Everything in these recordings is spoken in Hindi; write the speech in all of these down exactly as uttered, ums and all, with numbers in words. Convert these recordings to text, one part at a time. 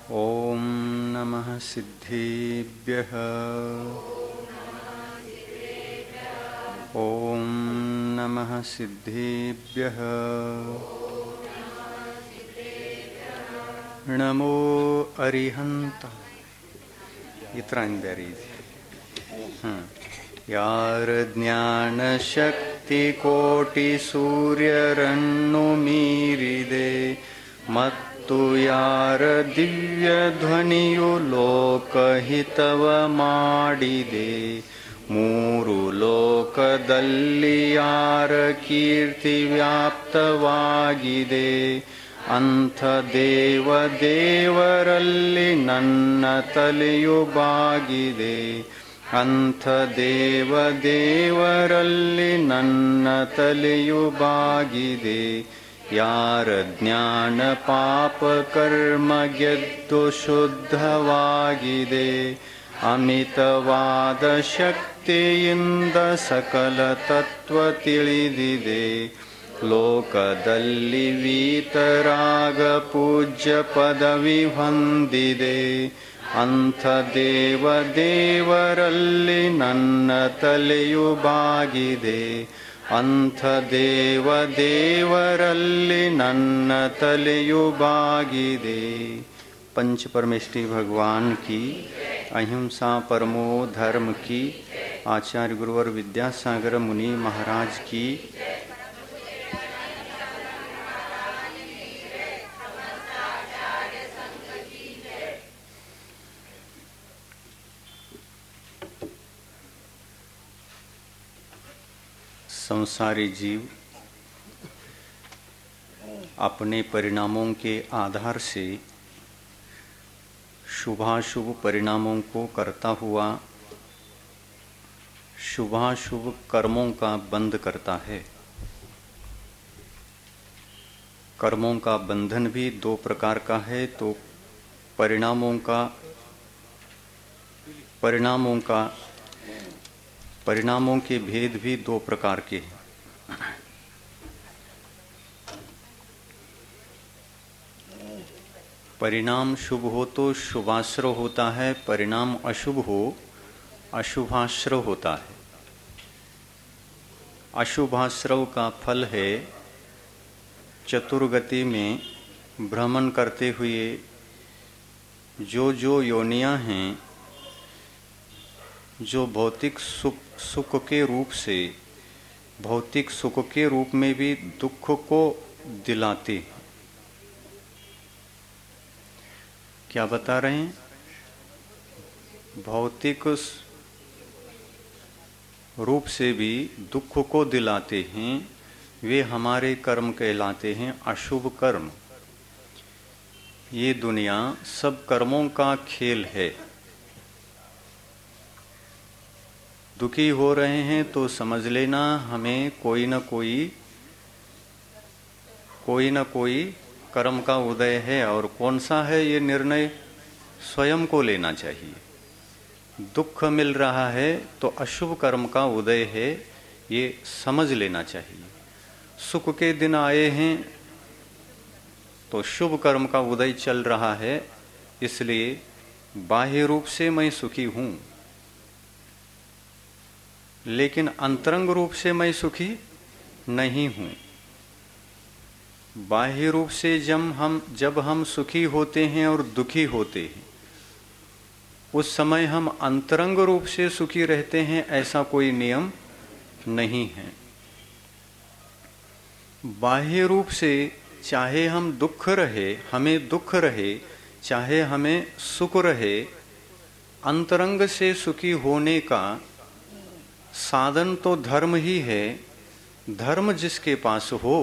ॐ नमः सिद्धेभ्यः। ॐ नमः सिद्धेभ्यः। नमो अरिहंत। इतना इंदरी यार ज्ञान शक्ति कोटि सूर्य रन्नु मीरिदे मत्तु यार दिव्य ध्वनियु लोकहितव ಮಾಡಿದೆ ಮೂರು ಲೋಕದಲ್ಲಿ ಯಾರ ಕೀರ್ತಿ ವ್ಯಾಪ್ತವಾಗಿದೆ ಅಂಥ ದೇವ ದೇವರಲ್ಲಿ ನನ್ನ ತಲೆಯು ಬಾಗಿದೆ ಅಂಥ ದೇವ ದೇವರಲ್ಲಿ ನನ್ನ ತಲೆಯು ಬಾಗಿದೆ ಯಾರ ಜ್ಞಾನ ಪಾಪ ಕರ್ಮ ಗೆದ್ದು ಶುದ್ಧವಾಗಿದೆ ಅಮಿತವಾದ ಶಕ್ತಿಯಿಂದ ಸಕಲ ತತ್ವ ತಿಳಿದಿದೆ ಲೋಕದಲ್ಲಿ ವೀತರಾಗ ಪೂಜ್ಯ ಪದವಿ ಹೊಂದಿದೆ ಅಂಥ ದೇವ ದೇವರಲ್ಲಿ ನನ್ನ ತಲೆಯು ಬಾಗಿದೆ ಅಂಥ ದೇವ ದೇವರಲ್ಲಿ ನನ್ನ ತಲೆಯು ಬಾಗಿದೆ। पंच परमेष्ठी भगवान की, अहिंसा परमो धर्म की, आचार्य गुरुवर विद्यासागर मुनि महाराज की, संसारी जीव अपने परिणामों के आधार से शुभाशुभ परिणामों को करता हुआ शुभाशुभ कर्मों का बंध करता है। कर्मों का बंधन भी दो प्रकार का है, तो परिणामों का परिणामों का परिणामों के भेद भी दो प्रकार के हैं। परिणाम शुभ हो तो शुभाश्रव होता है, परिणाम अशुभ हो अशुभाश्रव होता है। अशुभाश्रव का फल है चतुर्गति में भ्रमण करते हुए जो जो योनियां हैं, जो भौतिक सुख सुख के रूप से भौतिक सुख के रूप में भी दुख को दिलाते हैं। क्या बता रहे हैं? भौतिक रूप से भी दुख को दिलाते हैं, वे हमारे कर्म कहलाते हैं अशुभ कर्म। ये दुनिया सब कर्मों का खेल है। दुखी हो रहे हैं तो समझ लेना हमें कोई न कोई कोई न कोई कर्म का उदय है, और कौन सा है ये निर्णय स्वयं को लेना चाहिए। दुख मिल रहा है तो अशुभ कर्म का उदय है, ये समझ लेना चाहिए। सुख के दिन आए हैं तो शुभ कर्म का उदय चल रहा है, इसलिए बाह्य रूप से मैं सुखी हूं, लेकिन अंतरंग रूप से मैं सुखी नहीं हूं। बाह्य रूप से जब हम जब हम सुखी होते हैं और दुखी होते हैं, उस समय हम अंतरंग रूप से सुखी रहते हैं, ऐसा कोई नियम नहीं है। बाह्य रूप से चाहे हम दुख रहे हमें दुख रहे चाहे हमें सुख रहे, अंतरंग से सुखी होने का साधन तो धर्म ही है। धर्म जिसके पास हो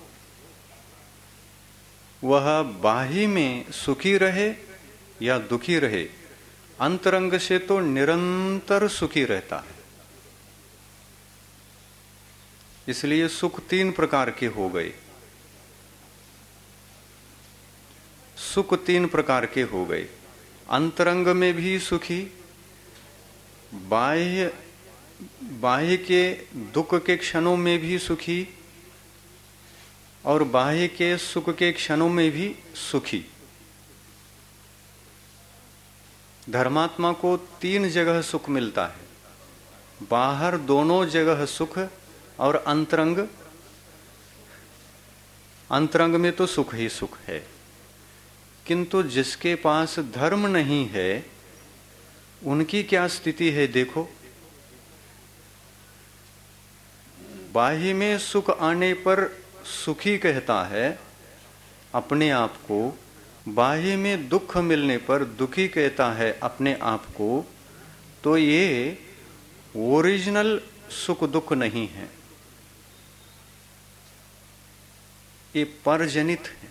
वह बाह्य में सुखी रहे या दुखी रहे, अंतरंग से तो निरंतर सुखी रहता है। इसलिए सुख तीन प्रकार के हो गए। सुख तीन प्रकार के हो गए, अंतरंग में भी सुखी, बाह्य बाह्य के दुख के क्षणों में भी सुखी, और बाह्य के सुख के क्षणों में भी सुखी। धर्मात्मा को तीन जगह सुख मिलता है, बाहर दोनों जगह सुख और अंतरंग, अंतरंग में तो सुख ही सुख है। किंतु जिसके पास धर्म नहीं है उनकी क्या स्थिति है देखो। बाह्य में सुख आने पर सुखी कहता है अपने आप को, बाह्य में दुख मिलने पर दुखी कहता है अपने आप को। तो ये ओरिजिनल सुख दुख नहीं है, ये परजनित है,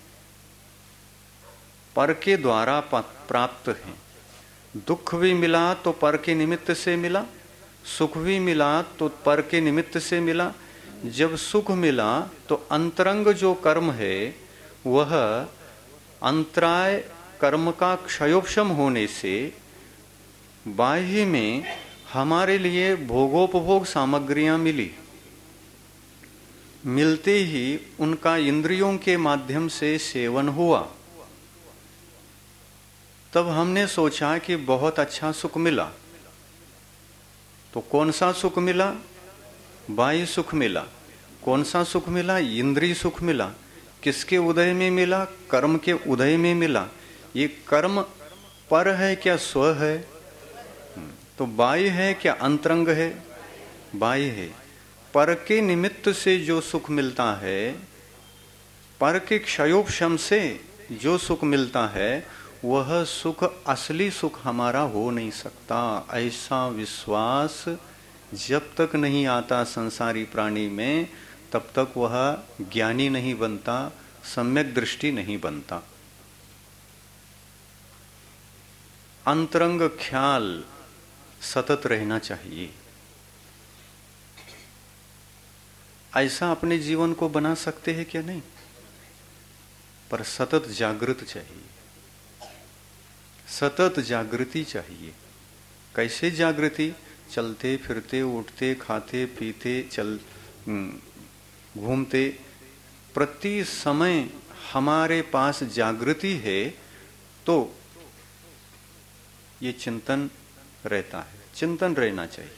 पर के द्वारा प्राप्त है। दुख भी मिला तो पर के निमित्त से मिला, सुख भी मिला तो पर के निमित्त से मिला। जब सुख मिला तो अंतरंग जो कर्म है वह अंतराय कर्म का क्षयोपशम होने से बाह्य में हमारे लिए भोगोपभोग सामग्रियां मिली। मिलते ही उनका इंद्रियों के माध्यम से सेवन हुआ। तब हमने सोचा कि बहुत अच्छा सुख मिला। तो कौन सा सुख मिला? बाह्य सुख मिला। कौन सा सुख मिला? इंद्रिय सुख मिला। किसके उदय में मिला? कर्म के उदय में मिला। ये कर्म पर है क्या स्व है? तो बाह्य है क्या अंतरंग है? बाह्य है। पर के निमित्त से जो सुख मिलता है, पर के क्षयोपशम से जो सुख मिलता है, वह सुख असली सुख हमारा हो नहीं सकता। ऐसा विश्वास जब तक नहीं आता संसारी प्राणी में, तब तक वह ज्ञानी नहीं बनता, सम्यक दृष्टि नहीं बनता। अंतरंग ख्याल सतत रहना चाहिए। ऐसा अपने जीवन को बना सकते हैं क्या? नहीं, पर सतत जागृत चाहिए, सतत जागृति चाहिए। कैसे जागृति? चलते फिरते, उठते, खाते पीते, चल घूमते, प्रति समय हमारे पास जागृति है तो ये चिंतन रहता है। चिंतन रहना चाहिए।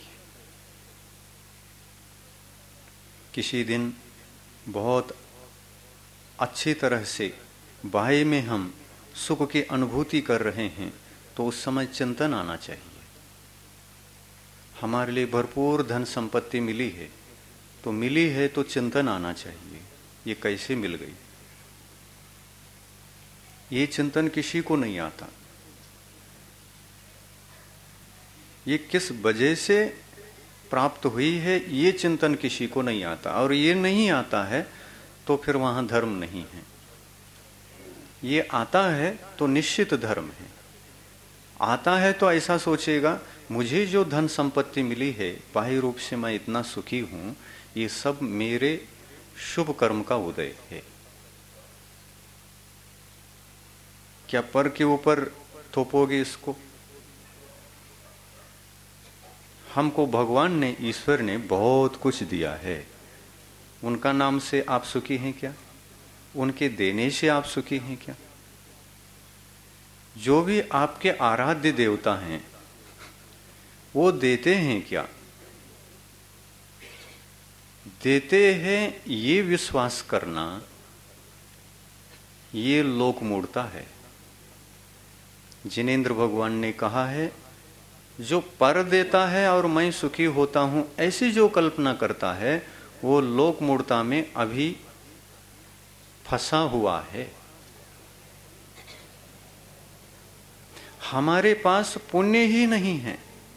किसी दिन बहुत अच्छी तरह से बाह्य में हम सुख की अनुभूति कर रहे हैं तो उस समय चिंतन आना चाहिए। हमारे लिए भरपूर धन संपत्ति मिली है तो मिली है तो चिंतन आना चाहिए, ये कैसे मिल गई? ये चिंतन किसी को नहीं आता। ये किस वजह से प्राप्त हुई है, ये चिंतन किसी को नहीं आता। और ये नहीं आता है तो फिर वहां धर्म नहीं है। ये आता है तो निश्चित धर्म है। आता है तो ऐसा सोचेगा मुझे जो धन संपत्ति मिली है, बाह्य रूप से मैं इतना सुखी हूं, ये सब मेरे शुभ कर्म का उदय है। क्या पर के ऊपर थोपोगे इसको? हमको भगवान ने, ईश्वर ने बहुत कुछ दिया है। उनका नाम से आप सुखी हैं क्या? उनके देने से आप सुखी हैं क्या? जो भी आपके आराध्य देवता हैं वो देते हैं क्या? देते हैं ये विश्वास करना, ये लोक मूढ़ता है। जिनेंद्र भगवान ने कहा है जो पर देता है और मैं सुखी होता हूं, ऐसी जो कल्पना करता है वो लोक मूढ़ता में अभी फंसा हुआ है। हमारे पास पुण्य ही नहीं है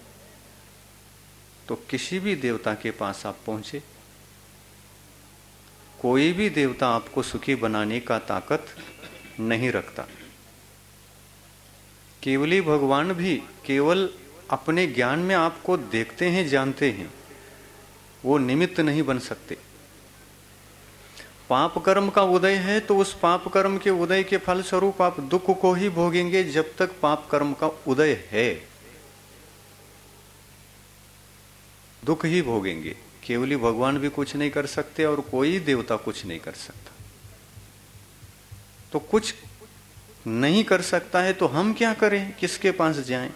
तो किसी भी देवता के पास आप पहुंचे, कोई भी देवता आपको सुखी बनाने का ताकत नहीं रखता। केवली भगवान भी केवल अपने ज्ञान में आपको देखते हैं, जानते हैं, वो निमित्त नहीं बन सकते। पाप कर्म का उदय है तो उस पाप कर्म के उदय के फल स्वरूप आप दुख को ही भोगेंगे जब तक पाप कर्म का उदय है, दुख ही भोगेंगे। केवली भगवान भी कुछ नहीं कर सकते और कोई देवता कुछ नहीं कर सकता। तो कुछ नहीं कर सकता है तो हम क्या करें, किसके पास जाएं?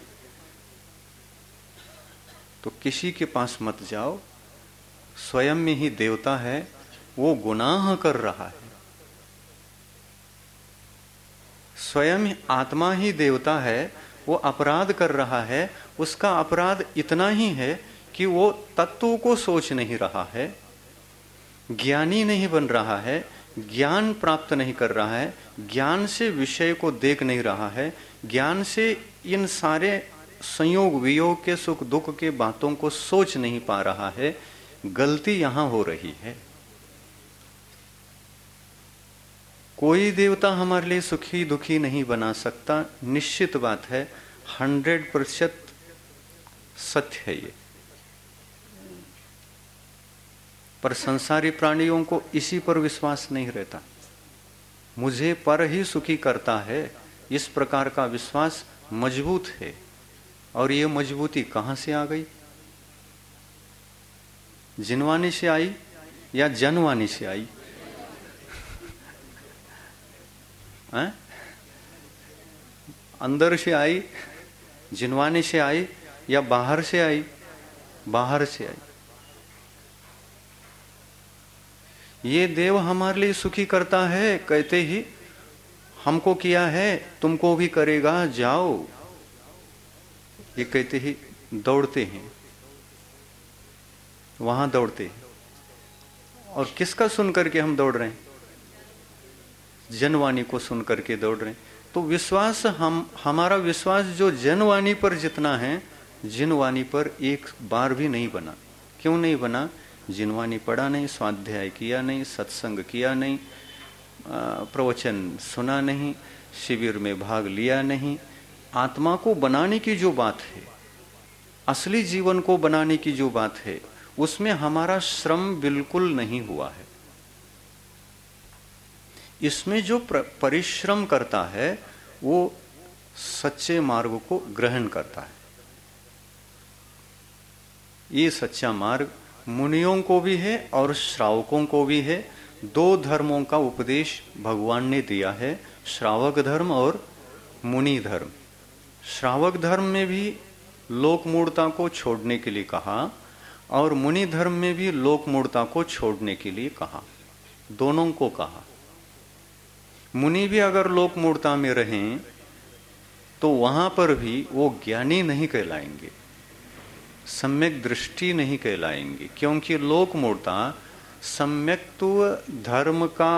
तो किसी के पास मत जाओ, स्वयं में ही देवता है, वो गुनाह कर रहा है। स्वयं आत्मा ही देवता है, वो अपराध कर रहा है। उसका अपराध इतना ही है कि वो तत्व को सोच नहीं रहा है, ज्ञानी नहीं बन रहा है, ज्ञान प्राप्त नहीं कर रहा है, ज्ञान से विषय को देख नहीं रहा है, ज्ञान से इन सारे संयोग वियोग के सुख दुख के बातों को सोच नहीं पा रहा है। गलती यहां हो रही है। कोई देवता हमारे लिए सुखी दुखी नहीं बना सकता, निश्चित बात है, हंड्रेड प्रतिशत सत्य है ये। पर संसारी प्राणियों को इसी पर विश्वास नहीं रहता। मुझे पर ही सुखी करता है, इस प्रकार का विश्वास मजबूत है। और ये मजबूती कहां से आ गई? जिनवानी से आई या जनवानी से आई? हैं? अंदर से आई, जिनवानी से आई, या बाहर से आई? बाहर से आई। ये देव हमारे लिए सुखी करता है, कहते ही हमको किया है तुमको भी करेगा, जाओ, ये कहते ही दौड़ते हैं, वहां दौड़ते हैं। और किसका सुन करके हम दौड़ रहे हैं? जनवाणी को सुन करके दौड़ रहे हैं। तो विश्वास, हम हमारा विश्वास जो जनवाणी पर जितना है, जिनवाणी पर एक बार भी नहीं बना। क्यों नहीं बना? जिनवाणी पढ़ा नहीं, स्वाध्याय किया नहीं, सत्संग किया नहीं, प्रवचन सुना नहीं, शिविर में भाग लिया नहीं। आत्मा को बनाने की जो बात है, असली जीवन को बनाने की जो बात है, उसमें हमारा श्रम बिल्कुल नहीं हुआ है। इसमें जो परिश्रम करता है वो सच्चे मार्ग को ग्रहण करता है। ये सच्चा मार्ग मुनियों को भी है और श्रावकों को भी है। दो धर्मों का उपदेश भगवान ने दिया है, श्रावक धर्म और मुनि धर्म। श्रावक धर्म में भी लोक मूढ़ता को छोड़ने के लिए कहा और मुनि धर्म में भी लोक मूढ़ता को छोड़ने के लिए कहा, दोनों को कहा। मुनि भी अगर लोक मूढ़ता में रहें तो वहां पर भी वो ज्ञानी नहीं कहलाएंगे, सम्यक दृष्टि नहीं कहलाएंगे, क्योंकि लोक मूढ़ता सम्यक्त्व धर्म का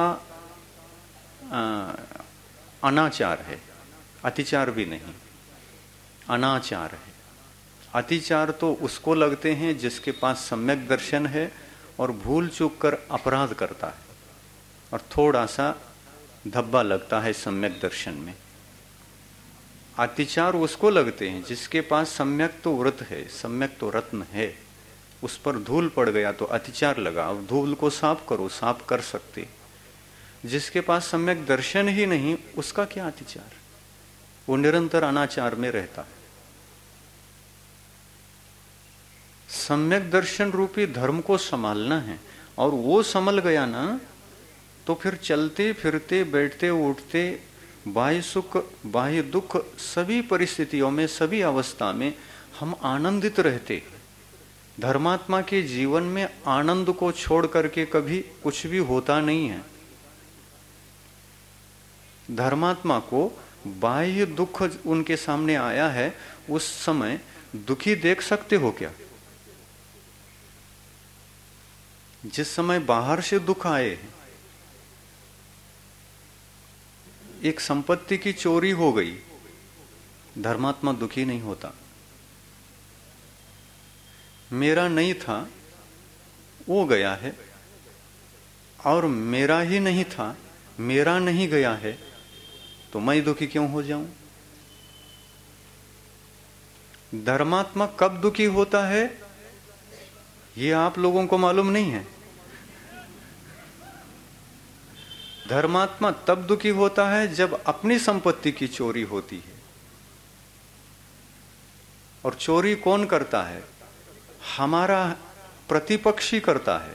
आ, अनाचार है, अतिचार भी नहीं, अनाचार है। अतिचार तो उसको लगते हैं जिसके पास सम्यक दर्शन है और भूल चूक कर अपराध करता है और थोड़ा सा धब्बा लगता है सम्यक दर्शन में। अतिचार उसको लगते हैं जिसके पास सम्यक तो व्रत है, सम्यक तो रत्न है, उस पर धूल पड़ गया तो अतिचार लगा, अब धूल को साफ करो, साफ कर सकते। जिसके पास सम्यक दर्शन ही नहीं, उसका क्या अतिचार? वो निरंतर अनाचार में रहता है। सम्यक दर्शन रूपी धर्म को संभालना है, और वो संभल गया ना तो फिर चलते फिरते बैठते उठते बाह्य सुख बाह्य दुख सभी परिस्थितियों में, सभी अवस्था में हम आनंदित रहते। धर्मात्मा के जीवन में आनंद को छोड़ करके कभी कुछ भी होता नहीं है। धर्मात्मा को बाह्य दुख उनके सामने आया है, उस समय दुखी देख सकते हो क्या? जिस समय बाहर से दुख आए, एक संपत्ति की चोरी हो गई, धर्मात्मा दुखी नहीं होता। मेरा नहीं था, वो गया है, और मेरा ही नहीं था, मेरा नहीं गया है, तो मैं दुखी क्यों हो जाऊं? धर्मात्मा कब दुखी होता है ये आप लोगों को मालूम नहीं है। धर्मात्मा तब दुखी होता है जब अपनी संपत्ति की चोरी होती है। और चोरी कौन करता है? हमारा प्रतिपक्षी करता है।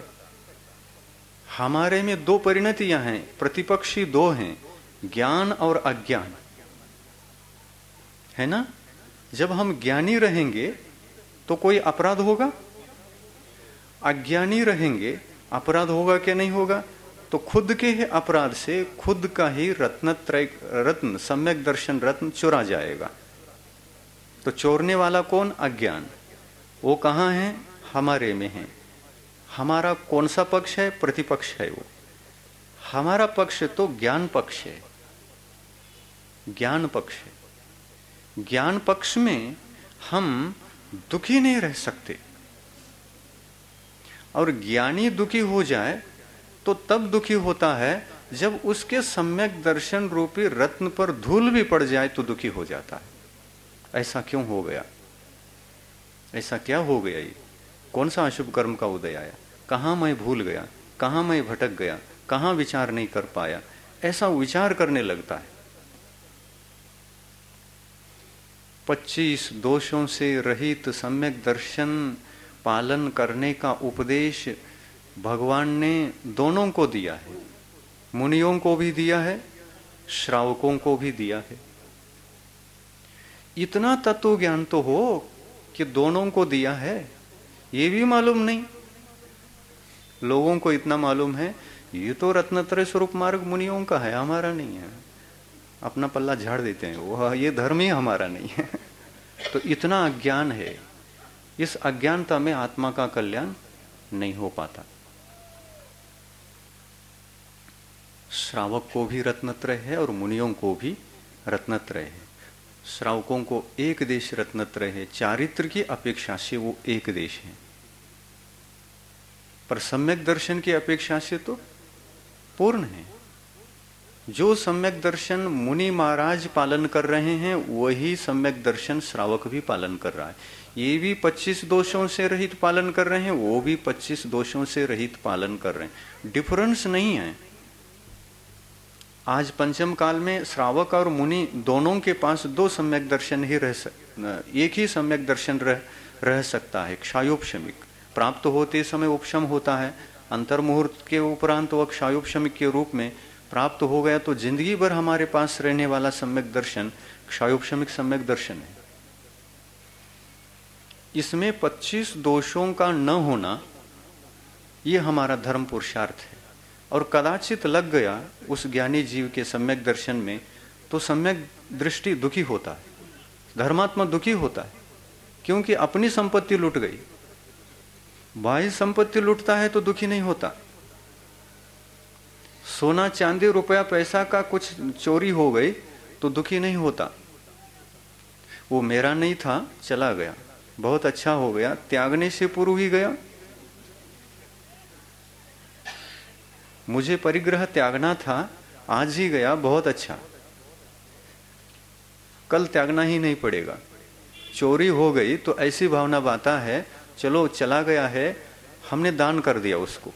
हमारे में दो परिणतियां हैं, प्रतिपक्षी दो हैं, ज्ञान और अज्ञान। है ना? जब हम ज्ञानी रहेंगे तो कोई अपराध होगा? अज्ञानी रहेंगे अपराध होगा क्या नहीं होगा? तो खुद के ही अपराध से खुद का ही रत्नत्रय रत्न सम्यक दर्शन रत्न चुरा जाएगा। तो चोरने वाला कौन? अज्ञान। वो कहाँ है? हमारे में है। हमारा कौन सा पक्ष है? प्रतिपक्ष है वो। हमारा पक्ष तो ज्ञान पक्ष है, ज्ञान पक्ष है। ज्ञान पक्ष में हम दुखी नहीं रह सकते, और ज्ञानी दुखी हो जाए तो तब दुखी होता है जब उसके सम्यक दर्शन रूपी रत्न पर धूल भी पड़ जाए तो दुखी हो जाता है। ऐसा क्यों हो गया? ऐसा क्या हो गया? ये कौन सा अशुभ कर्म का उदय आया? कहाँ मैं भूल गया? कहाँ मैं भटक गया? कहाँ विचार नहीं कर पाया? ऐसा विचार करने लगता है। पच्चीस दोषों से रहित सम्यक दर्शन पालन करने का उपदेश भगवान ने दोनों को दिया है। मुनियों को भी दिया है, श्रावकों को भी दिया है। इतना तत्व ज्ञान तो हो कि दोनों को दिया है, ये भी मालूम नहीं। लोगों को इतना मालूम है ये तो रत्नत्रय स्वरूप मार्ग मुनियों का है, हमारा नहीं है। अपना पल्ला झाड़ देते हैं, वो ये धर्म ही हमारा नहीं है। तो इतना अज्ञान है। इस अज्ञानता में आत्मा का कल्याण नहीं हो पाता। श्रावक को भी रत्नत्रय है और मुनियों को भी रत्नत्रय है। श्रावकों को एक देश रत्नत्रय है, चारित्र की अपेक्षा से वो एक देश है, पर सम्यक दर्शन की अपेक्षा से तो पूर्ण है। जो सम्यक दर्शन मुनि महाराज पालन कर रहे हैं वही सम्यक दर्शन श्रावक भी पालन कर रहा है। ये भी पच्चीस दोषों से रहित पालन कर रहे हैं, वो भी पच्चीस दोषों से रहित पालन कर रहे हैं। डिफरेंस नहीं है। आज पंचम काल में श्रावक और मुनि दोनों के पास दो सम्यक दर्शन ही रह सक एक ही सम्यक दर्शन रह रह सकता है। क्षायोपशमिक प्राप्त होते समय उपशम होता है, अंतर्मुहूर्त के उपरांत वह क्षायोपशमिक के रूप में प्राप्त हो गया, तो जिंदगी भर हमारे पास रहने वाला सम्यक दर्शन क्षायोपशमिक सम्यक दर्शन है। इसमें पच्चीस दोषों का न होना ये हमारा धर्म पुरुषार्थ है। और कदाचित लग गया उस ज्ञानी जीव के सम्यक दर्शन में तो सम्यक दृष्टि दुखी होता है, धर्मात्मा दुखी होता है, क्योंकि अपनी संपत्ति लूट गई। बाह्य संपत्ति लूटता है तो दुखी नहीं होता। सोना चांदी रुपया पैसा का कुछ चोरी हो गई तो दुखी नहीं होता। वो मेरा नहीं था, चला गया, बहुत अच्छा हो गया, त्यागने से पूर्व ही गया। मुझे परिग्रह त्यागना था, आज ही गया, बहुत अच्छा, कल त्यागना ही नहीं पड़ेगा। चोरी हो गई तो ऐसी भावना बाता है, चलो चला गया है, हमने दान कर दिया उसको।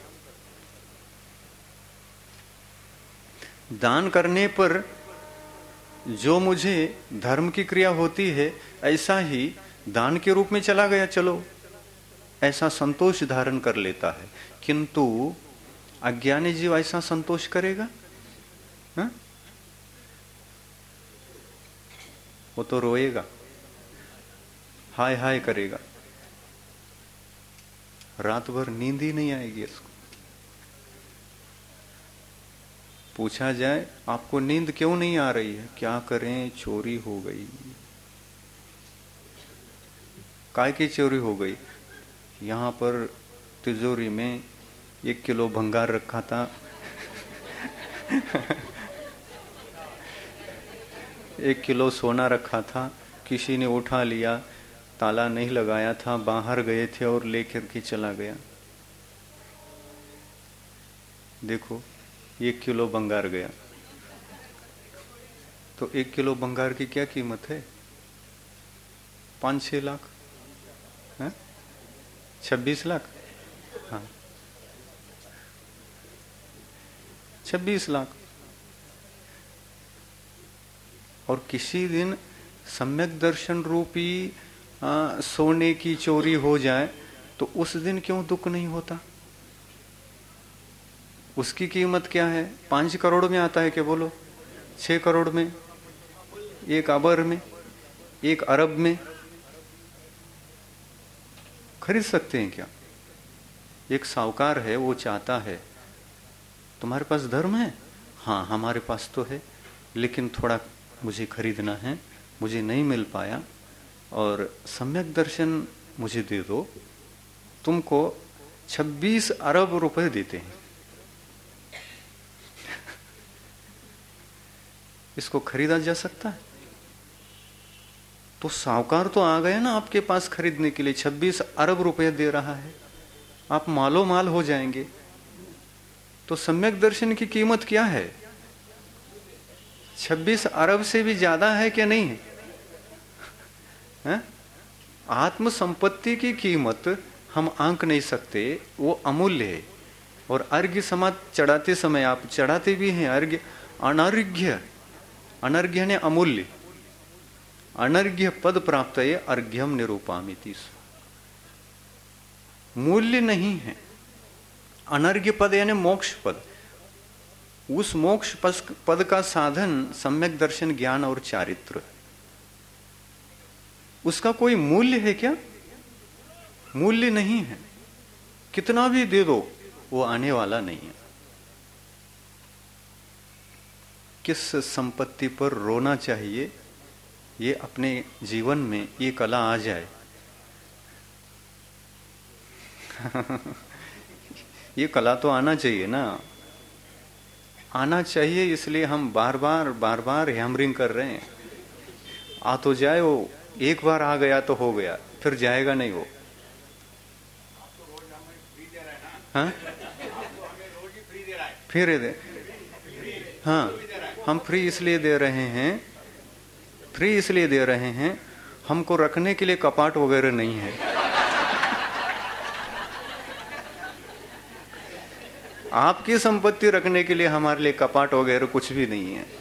दान करने पर जो मुझे धर्म की क्रिया होती है ऐसा ही दान के रूप में चला गया, चलो, ऐसा संतोष धारण कर लेता है। किंतु अज्ञानी जीव ऐसा संतोष करेगा? हा? वो तो रोएगा, हाय हाय करेगा, रात भर नींद ही नहीं आएगी इसको। पूछा जाए आपको नींद क्यों नहीं आ रही है? क्या करें, चोरी हो गई। काय की चोरी हो गई? यहाँ पर तिजोरी में एक किलो भंगार रखा था एक किलो सोना रखा था, किसी ने उठा लिया, ताला नहीं लगाया था, बाहर गए थे और लेकर के चला गया। देखो एक किलो भंगार गया, तो एक किलो भंगार की क्या कीमत है? पाँच छह लाख, है छब्बीस लाख, हाँ छब्बीस लाख। और किसी दिन सम्यक दर्शन रूपी आ, सोने की चोरी हो जाए तो उस दिन क्यों दुख नहीं होता? उसकी कीमत क्या है? पांच करोड़ में आता है क्या? बोलो, छह करोड़ में, एक अबर में, एक अरब में खरीद सकते हैं क्या? एक साहूकार है, वो चाहता है तुम्हारे पास धर्म है? हाँ हमारे पास तो है, लेकिन थोड़ा मुझे खरीदना है, मुझे नहीं मिल पाया, और सम्यक दर्शन मुझे दे दो। तुमको छब्बीस अरब रुपए देते हैं। इसको खरीदा जा सकता है? तो साहूकार तो आ गया ना आपके पास खरीदने के लिए, छब्बीस अरब रुपए दे रहा है, आप मालो माल हो जाएंगे। तो सम्यक दर्शन की कीमत क्या है? छब्बीस अरब से भी ज्यादा है क्या? नहीं है, है? आत्म संपत्ति की कीमत हम आंक नहीं सकते, वो अमूल्य है। और अर्घ्य समाज चढ़ाते समय, आप चढ़ाते भी हैं अर्घ्य, अनर्घ्य, अनर्घ्य ने अमूल्य, अनर्घ्य पद प्राप्त है अर्घ्यम निरूपामिति। मूल्य नहीं है। अनर्घ्य पद यानी मोक्ष पद, उस मोक्ष पद का साधन सम्यक दर्शन, ज्ञान और चारित्र, उसका कोई मूल्य है क्या? मूल्य नहीं है। कितना भी दे दो वो आने वाला नहीं है। किस संपत्ति पर रोना चाहिए, ये अपने जीवन में ये कला आ जाए। ये कला तो आना चाहिए ना, आना चाहिए, इसलिए हम बार बार बार बार हैमरिंग कर रहे हैं। आ तो जाए वो, एक बार आ गया तो हो गया, फिर जाएगा नहीं वो। हाँ फिर दे, हाँ हम फ्री इसलिए दे रहे हैं, फ्री इसलिए दे रहे हैं, हमको रखने के लिए कपाट वगैरह नहीं है। आपकी संपत्ति रखने के लिए हमारे लिए कपाट वगैरह कुछ भी नहीं है।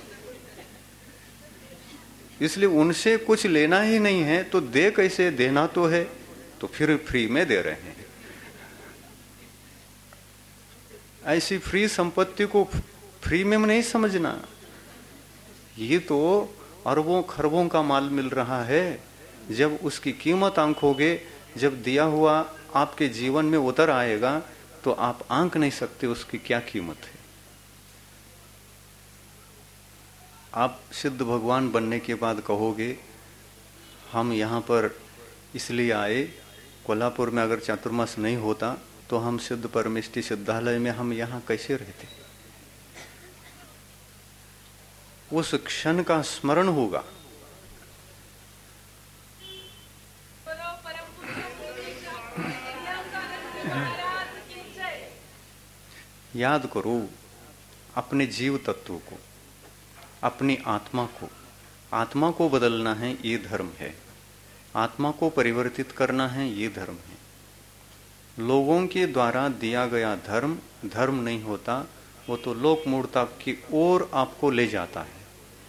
इसलिए उनसे कुछ लेना ही नहीं है, तो दे कैसे? देना तो है, तो फिर फ्री में दे रहे हैं। ऐसी फ्री संपत्ति को फ्री में नहीं समझना। ये तो अरबों खरबों का माल मिल रहा है। जब उसकी कीमत आंकोगे, जब दिया हुआ आपके जीवन में उतर आएगा, तो आप आंक नहीं सकते उसकी क्या कीमत है। आप सिद्ध भगवान बनने के बाद कहोगे हम यहाँ पर इसलिए आए, कोल्हापुर में अगर चातुर्मास नहीं होता तो हम सिद्ध परमेष्टि सिद्धालय में हम यहाँ कैसे रहते? उस क्षण का स्मरण होगा। याद करो अपने जीव तत्व को, अपनी आत्मा को। आत्मा को बदलना है, ये धर्म है। आत्मा को परिवर्तित करना है, ये धर्म है। लोगों के द्वारा दिया गया धर्म धर्म नहीं होता, वो तो लोक मूर्ता की ओर आपको ले जाता है।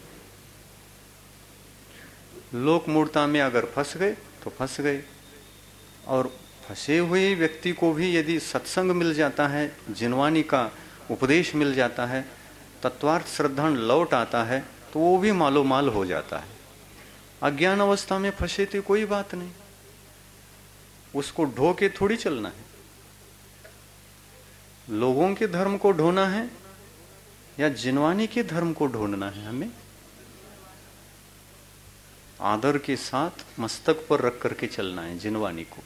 लोक मूर्ता में अगर फंस गए तो फंस गए। और फंसे हुए व्यक्ति को भी यदि सत्संग मिल जाता है, जिनवानी का उपदेश मिल जाता है, तत्वार्थ श्रद्धान लौट आता है, तो वो भी मालो माल हो जाता है। अज्ञान अवस्था में फंसे थे कोई बात नहीं, उसको ढो के थोड़ी चलना है। लोगों के धर्म को ढोना है या जिनवानी के धर्म को ढूंढना है? हमें आदर के साथ मस्तक पर रख करके चलना है जिनवानी को।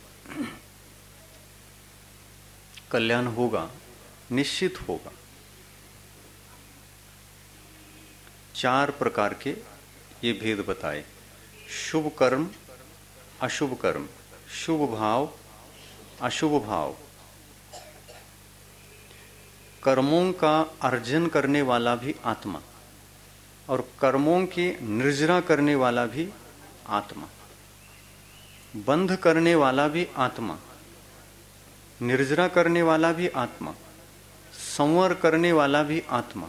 कल्याण होगा, निश्चित होगा। चार प्रकार के ये भेद बताए: शुभ कर्म, अशुभ कर्म, शुभ भाव, अशुभ भाव। कर्मों का अर्जन करने वाला भी आत्मा, और कर्मों की निर्जरा करने वाला भी आत्मा। बंध करने वाला भी आत्मा, निर्जरा करने वाला भी आत्मा, संवर करने वाला भी आत्मा।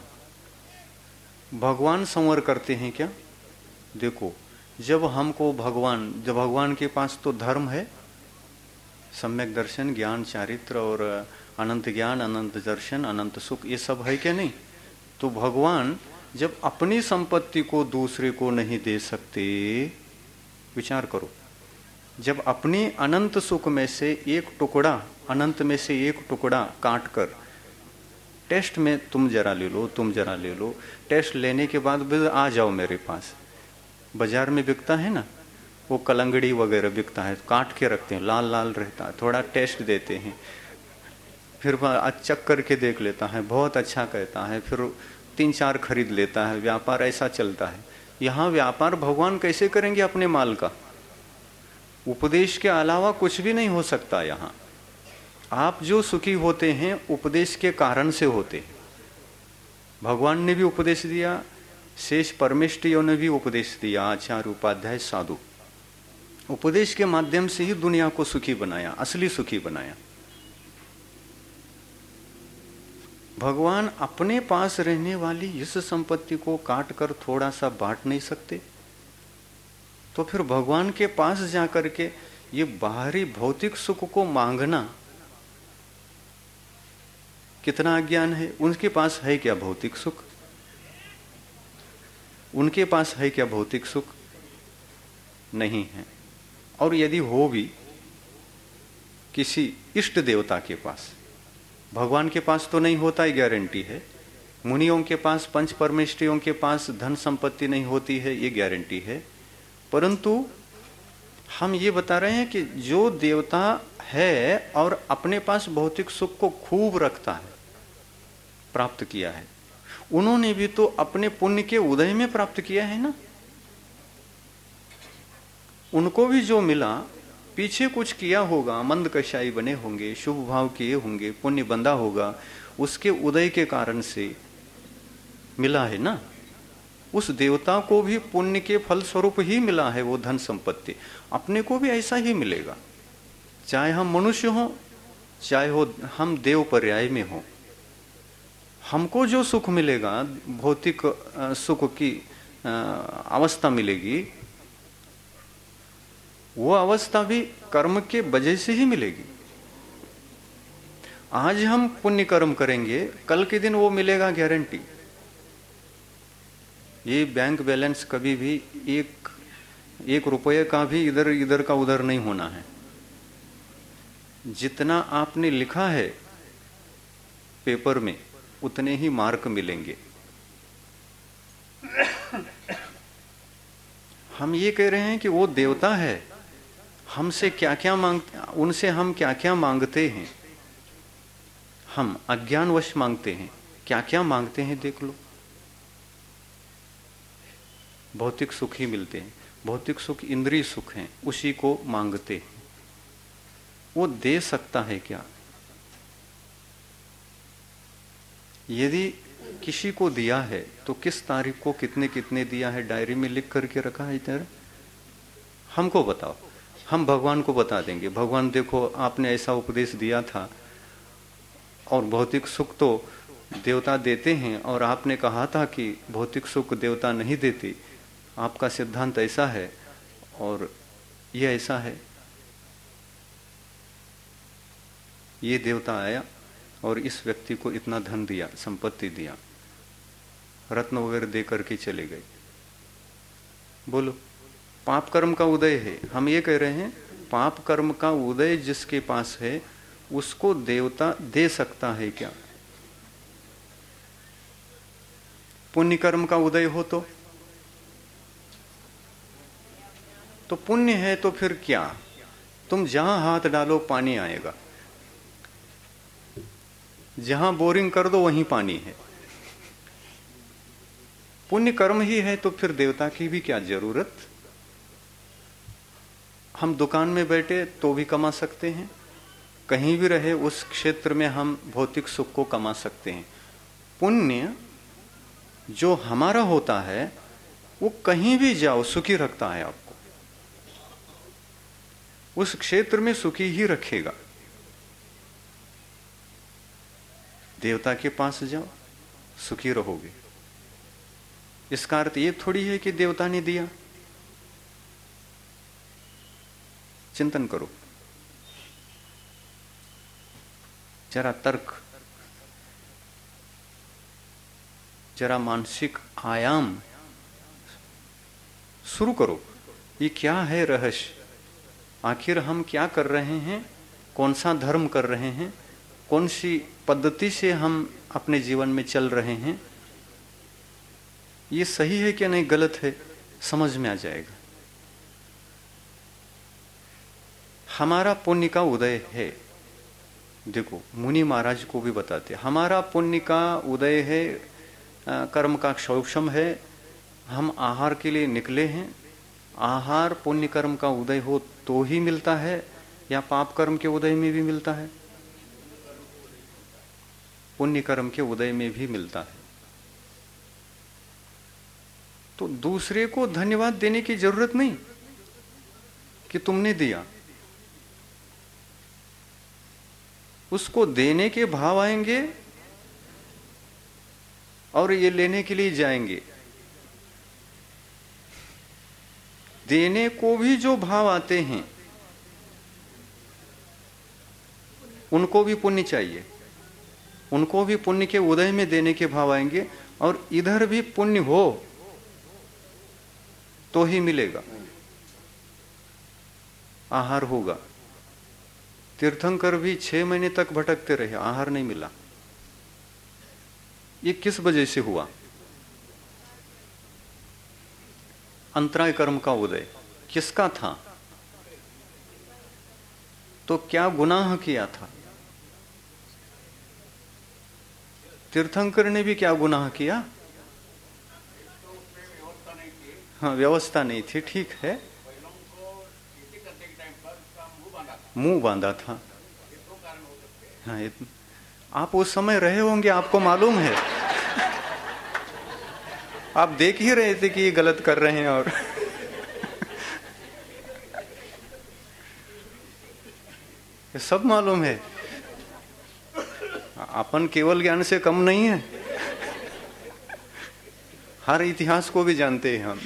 भगवान संवर करते हैं क्या? देखो, जब हमको भगवान, जब भगवान के पास तो धर्म है, सम्यक दर्शन, ज्ञान, चारित्र और अनंत ज्ञान, अनंत दर्शन, अनंत सुख, ये सब है क्या? नहीं। तो भगवान जब अपनी संपत्ति को दूसरे को नहीं दे सकते, विचार करो, जब अपनी अनंत सुख में से एक टुकड़ा, अनंत में से एक टुकड़ा काट कर टेस्ट में तुम जरा ले लो, तुम जरा ले लो, टेस्ट लेने के बाद भी आ जाओ मेरे पास। बाजार में बिकता है ना, वो कलंगड़ी वगैरह बिकता है, काट के रखते हैं, लाल लाल रहता है, थोड़ा टेस्ट देते हैं, फिर वह चक करके देख लेता है, बहुत अच्छा कहता है, फिर तीन चार खरीद लेता है। व्यापार ऐसा चलता है। यहाँ व्यापार भगवान कैसे करेंगे अपने माल का? उपदेश के अलावा कुछ भी नहीं हो सकता। यहाँ आप जो सुखी होते हैं उपदेश के कारण से होते हैं। भगवान ने भी उपदेश दिया, शेष परमेष्ठियों ने भी उपदेश दिया, आचार्य उपाध्याय साधु, उपदेश के माध्यम से ही दुनिया को सुखी बनाया, असली सुखी बनाया। भगवान अपने पास रहने वाली इस संपत्ति को काट कर थोड़ा सा बांट नहीं सकते? तो फिर भगवान के पास जाकर के ये बाहरी भौतिक सुख को मांगना कितना अज्ञान है। उनके पास है क्या भौतिक सुख? उनके पास है क्या भौतिक सुख? नहीं है। और यदि हो भी किसी इष्ट देवता के पास, भगवान के पास तो नहीं होता, ही गारंटी है। मुनियों के पास, पंच परमेष्ठियों के पास धन संपत्ति नहीं होती है, ये गारंटी है। परंतु हम ये बता रहे हैं कि जो देवता है और अपने पास भौतिक सुख को खूब रखता है, प्राप्त किया है, उन्होंने भी तो अपने पुण्य के उदय में प्राप्त किया है ना। उनको भी जो मिला, पीछे कुछ किया होगा, मंद कषाई बने होंगे, शुभ भाव किए होंगे, पुण्य बंधा होगा, उसके उदय के कारण से मिला है ना। उस देवता को भी पुण्य के फल स्वरूप ही मिला है वो धन संपत्ति। अपने को भी ऐसा ही मिलेगा, चाहे हम मनुष्य हो, चाहे हो हम देव पर्याय में हो। हमको जो सुख मिलेगा, भौतिक सुख की अवस्था मिलेगी, वो अवस्था भी कर्म के वजह से ही मिलेगी। आज हम पुण्य कर्म करेंगे, कल के दिन वो मिलेगा, गारंटी। ये बैंक बैलेंस कभी भी एक एक रुपये का भी इधर इधर का उधर नहीं होना है। जितना आपने लिखा है पेपर में, उतने ही मार्क मिलेंगे। हम ये कह रहे हैं कि वो देवता है, हमसे क्या क्या मांगते, उनसे हम क्या क्या मांगते हैं। हम अज्ञानवश मांगते हैं, क्या क्या मांगते हैं देख लो। भौतिक सुख ही मिलते हैं, भौतिक सुख इंद्रिय सुख हैं, उसी को मांगते हैं। वो दे सकता है क्या? यदि किसी को दिया है तो किस तारीख को कितने कितने दिया है, डायरी में लिख करके रखा है इधर? हमको बताओ, हम भगवान को बता देंगे, भगवान देखो आपने ऐसा उपदेश दिया था, और भौतिक सुख तो देवता देते हैं, और आपने कहा था कि भौतिक सुख देवता नहीं देते, आपका सिद्धांत ऐसा है और ये ऐसा है। ये देवता आया और इस व्यक्ति को इतना धन दिया, संपत्ति दिया, रत्न वगैरह दे करके चले गए। बोलो, पाप कर्म का उदय है। हम ये कह रहे हैं पाप कर्म का उदय जिसके पास है उसको देवता दे सकता है क्या? पुण्य कर्म का उदय हो तो तो पुण्य है तो फिर क्या, तुम जहां हाथ डालो पानी आएगा, जहां बोरिंग कर दो वहीं पानी है। पुण्य कर्म ही है तो फिर देवता की भी क्या जरूरत। हम दुकान में बैठे तो भी कमा सकते हैं, कहीं भी रहे उस क्षेत्र में हम भौतिक सुख को कमा सकते हैं। पुण्य जो हमारा होता है वो कहीं भी जाओ सुखी रखता है आपको, उस क्षेत्र में सुखी ही रखेगा। देवता के पास जाओ सुखी रहोगे। इसका अर्थ ये थोड़ी है कि देवता ने दिया। चिंतन करो, जरा तर्क, जरा मानसिक आयाम शुरू करो। ये क्या है रहस्य, आखिर हम क्या कर रहे हैं, कौन सा धर्म कर रहे हैं, कौन सी पद्धति से हम अपने जीवन में चल रहे हैं, ये सही है क्या नहीं गलत है, समझ में आ जाएगा। हमारा पुण्य का उदय है, देखो मुनि महाराज को भी बताते, हमारा पुण्य का उदय है, कर्म का क्षौक्षम है, हम आहार के लिए निकले हैं, आहार पुण्य कर्म का उदय हो तो ही मिलता है या पाप कर्म के उदय में भी मिलता है? पुण्य कर्म के उदय में भी मिलता है। तो दूसरे को धन्यवाद देने की जरूरत नहीं कि तुमने दिया, उसको देने के भाव आएंगे और ये लेने के लिए जाएंगे। देने को भी जो भाव आते हैं उनको भी पुण्य चाहिए, उनको भी पुण्य के उदय में देने के भाव आएंगे, और इधर भी पुण्य हो तो ही मिलेगा, आहार होगा। तीर्थंकर भी छह महीने तक भटकते रहे, आहार नहीं मिला। ये किस वजह से हुआ? अंतराय कर्म का उदय किसका था? तो क्या गुनाह किया था? तीर्थंकर ने भी क्या गुनाह किया? हाँ, व्यवस्था नहीं थी, ठीक है, मुंह बांधा था। हाँ, आप उस समय रहे होंगे, आपको मालूम है, आप देख ही रहे थे कि ये गलत कर रहे हैं। और ये सब मालूम है, अपन केवल ज्ञान से कम नहीं है, हर इतिहास को भी जानते हैं हम।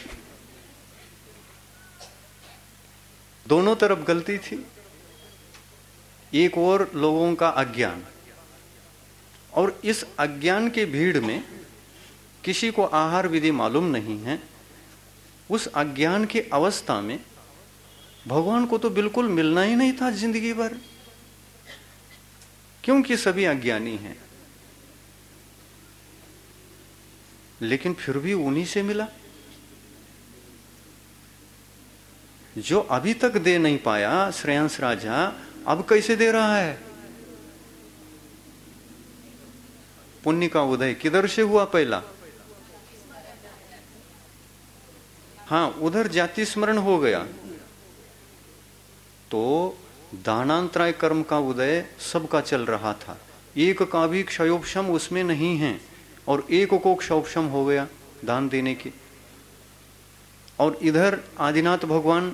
दोनों तरफ गलती थी, एक और लोगों का अज्ञान, और इस अज्ञान के भीड़ में किसी को आहार विधि मालूम नहीं है। उस अज्ञान की अवस्था में भगवान को तो बिल्कुल मिलना ही नहीं था जिंदगी भर, क्योंकि सभी अज्ञानी हैं। लेकिन फिर भी उन्हीं से मिला जो अभी तक दे नहीं पाया। श्रेयांस राजा अब कैसे दे रहा है? पुण्य का उदय किधर से हुआ? पहला, हाँ, उधर जाति स्मरण हो गया तो दानांतराय कर्म का उदय सबका चल रहा था, एक का भी क्षयोपशम उसमें नहीं है, और एक को क्षयोपशम हो गया दान देने की। और इधर आदिनाथ भगवान,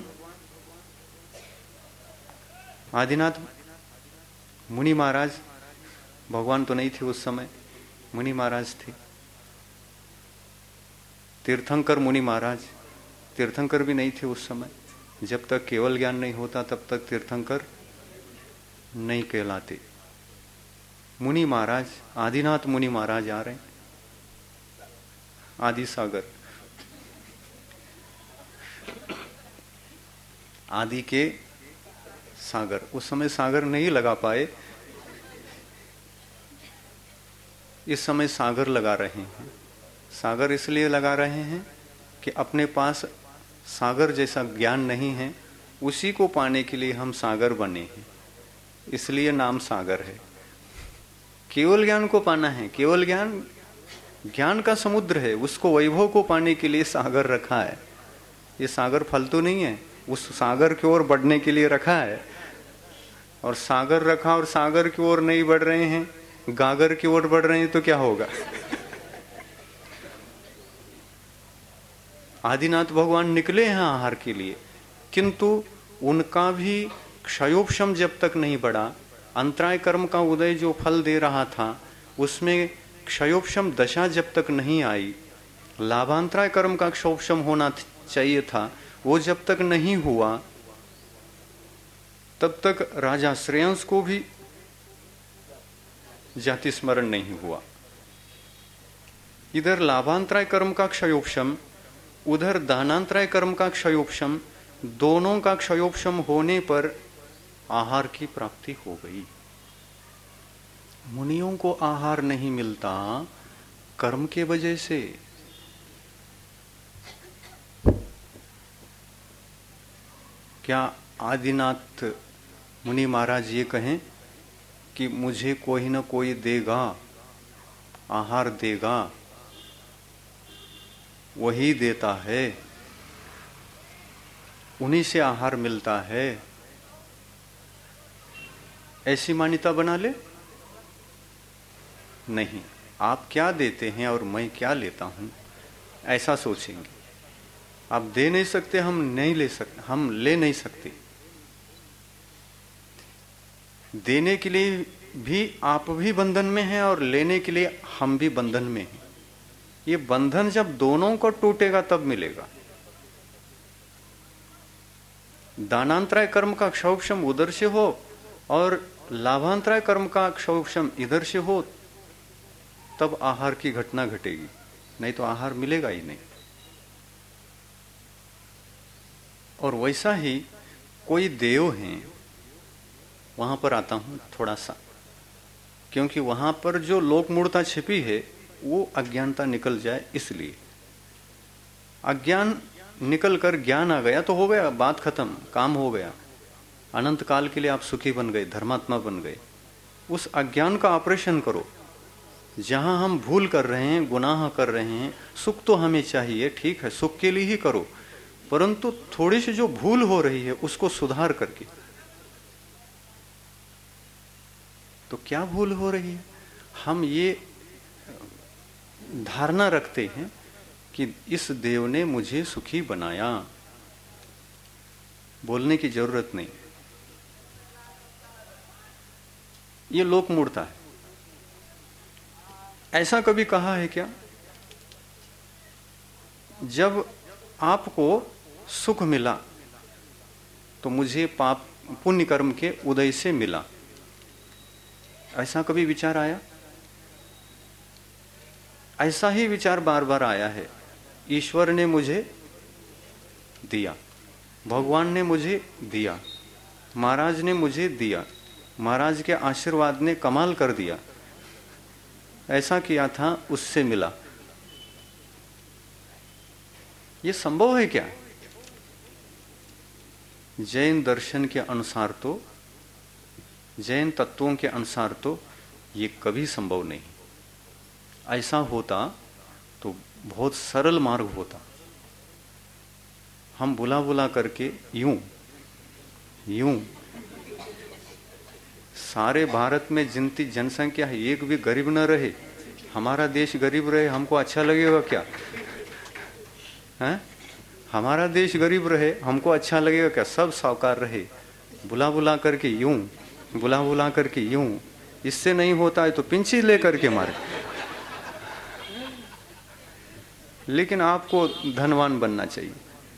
आदिनाथ मुनि महाराज, भगवान तो नहीं थे उस समय, मुनि महाराज थे। तीर्थंकर मुनि महाराज, तीर्थंकर भी नहीं थे उस समय। जब तक केवल ज्ञान नहीं होता तब तक तीर्थंकर नहीं कहलाते। मुनि महाराज, आदिनाथ मुनि महाराज आ रहे हैं, आदि सागर, आदि के सागर। उस समय सागर नहीं लगा पाए, इस समय सागर लगा रहे हैं। सागर इसलिए लगा रहे हैं कि अपने पास सागर जैसा ज्ञान नहीं है, उसी को पाने के लिए हम सागर बने हैं, इसलिए नाम सागर है। केवल ज्ञान को पाना है, केवल ज्ञान ज्ञान का समुद्र है, उसको वैभव को पाने के लिए सागर रखा है। ये सागर फालतू नहीं है, उस सागर की ओर बढ़ने के लिए रखा है। और सागर रखा और सागर की ओर नहीं बढ़ रहे हैं, गागर की ओर बढ़ रहे हैं, तो क्या होगा? आदिनाथ भगवान निकले हैं आहार के लिए, किंतु उनका भी क्षयोपशम जब तक नहीं बढ़ा, अंतराय कर्म का उदय जो फल दे रहा था उसमें क्षयोपशम दशा जब तक नहीं आई, लाभांतराय कर्म का क्षयोपशम होना चाहिए था, वो जब तक नहीं हुआ तब तक राजा श्रेयांस को भी जाति स्मरण नहीं हुआ। इधर लाभांतराय कर्म का क्षयोपशम, उधर दानांतराय कर्म का क्षयोपशम, दोनों का क्षयोपशम होने पर आहार की प्राप्ति हो गई। मुनियों को आहार नहीं मिलता कर्म के वजह से। क्या आदिनाथ मुनि महाराज ये कहें कि मुझे कोई न कोई देगा, आहार देगा, वही देता है, उन्हीं से आहार मिलता है, ऐसी मान्यता बना ले? नहीं, आप क्या देते हैं और मैं क्या लेता हूं, ऐसा सोचेंगे। आप दे नहीं सकते, हम नहीं ले सकते, हम ले नहीं सकते। देने के लिए भी आप भी बंधन में हैं और लेने के लिए हम भी बंधन में हैं। ये बंधन जब दोनों को टूटेगा तब मिलेगा। दानांतराय कर्म का क्षौक्षम उधर से हो और लाभांतराय कर्म का क्षौक्षम इधर से हो, तब आहार की घटना घटेगी, नहीं तो आहार मिलेगा ही नहीं। और वैसा ही कोई देव हैं, वहां पर आता हूं थोड़ा सा, क्योंकि वहां पर जो लोक मूढ़ता छिपी है वो अज्ञानता निकल जाए इसलिए। अज्ञान निकल कर ज्ञान आ गया तो हो गया, बात खत्म, काम हो गया। अनंत काल के लिए आप सुखी बन गए, धर्मात्मा बन गए। उस अज्ञान का ऑपरेशन करो। जहां हम भूल कर रहे हैं, गुनाह कर रहे हैं, सुख तो हमें चाहिए, ठीक है, सुख के लिए ही करो, परंतु थोड़ी सी जो भूल हो रही है उसको सुधार करके। तो क्या भूल हो रही है? हम ये धारणा रखते हैं कि इस देव ने मुझे सुखी बनाया। बोलने की जरूरत नहीं, ये लोक मूढ़ता है। ऐसा कभी कहा है क्या? जब आपको सुख मिला तो मुझे पाप पुण्य कर्म के उदय से मिला, ऐसा कभी विचार आया? ऐसा ही विचार बार बार आया है। ईश्वर ने मुझे दिया, भगवान ने मुझे दिया, महाराज ने मुझे दिया, महाराज के आशीर्वाद ने कमाल कर दिया, ऐसा किया था उससे मिला। ये संभव है क्या? जैन दर्शन के अनुसार तो, जैन तत्वों के अनुसार तो ये कभी संभव नहीं। ऐसा होता तो बहुत सरल मार्ग होता। हम बुला बुला करके यूं यूं सारे भारत में जितनी जनसंख्या है एक भी गरीब न रहे, हमारा देश गरीब रहे, हमको अच्छा लगेगा क्या? हैं? हमारा देश गरीब रहे हमको अच्छा लगेगा क्या? सब सावकार रहे, बुला बुला करके यूं बुला बुला करके यूं, इससे नहीं होता है तो पिंची लेकर के मारे। लेकिन आपको धनवान बनना चाहिए।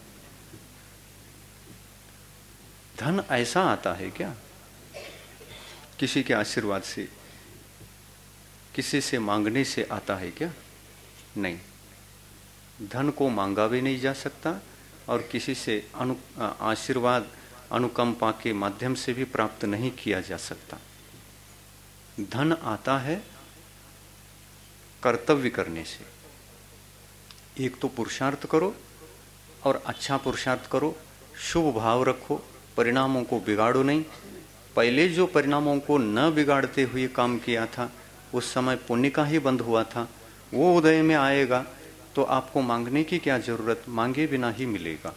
धन ऐसा आता है क्या? किसी के आशीर्वाद से, किसी से मांगने से आता है क्या? नहीं। धन को मांगा भी नहीं जा सकता और किसी से अनु आशीर्वाद अनुकंपा के माध्यम से भी प्राप्त नहीं किया जा सकता। धन आता है कर्तव्य करने से। एक तो पुरुषार्थ करो और अच्छा पुरुषार्थ करो, शुभ भाव रखो, परिणामों को बिगाड़ो नहीं। पहले जो परिणामों को न बिगाड़ते हुए काम किया था उस समय पुण्य का ही बंध हुआ था, वो उदय में आएगा तो आपको मांगने की क्या जरूरत, मांगे बिना ही मिलेगा।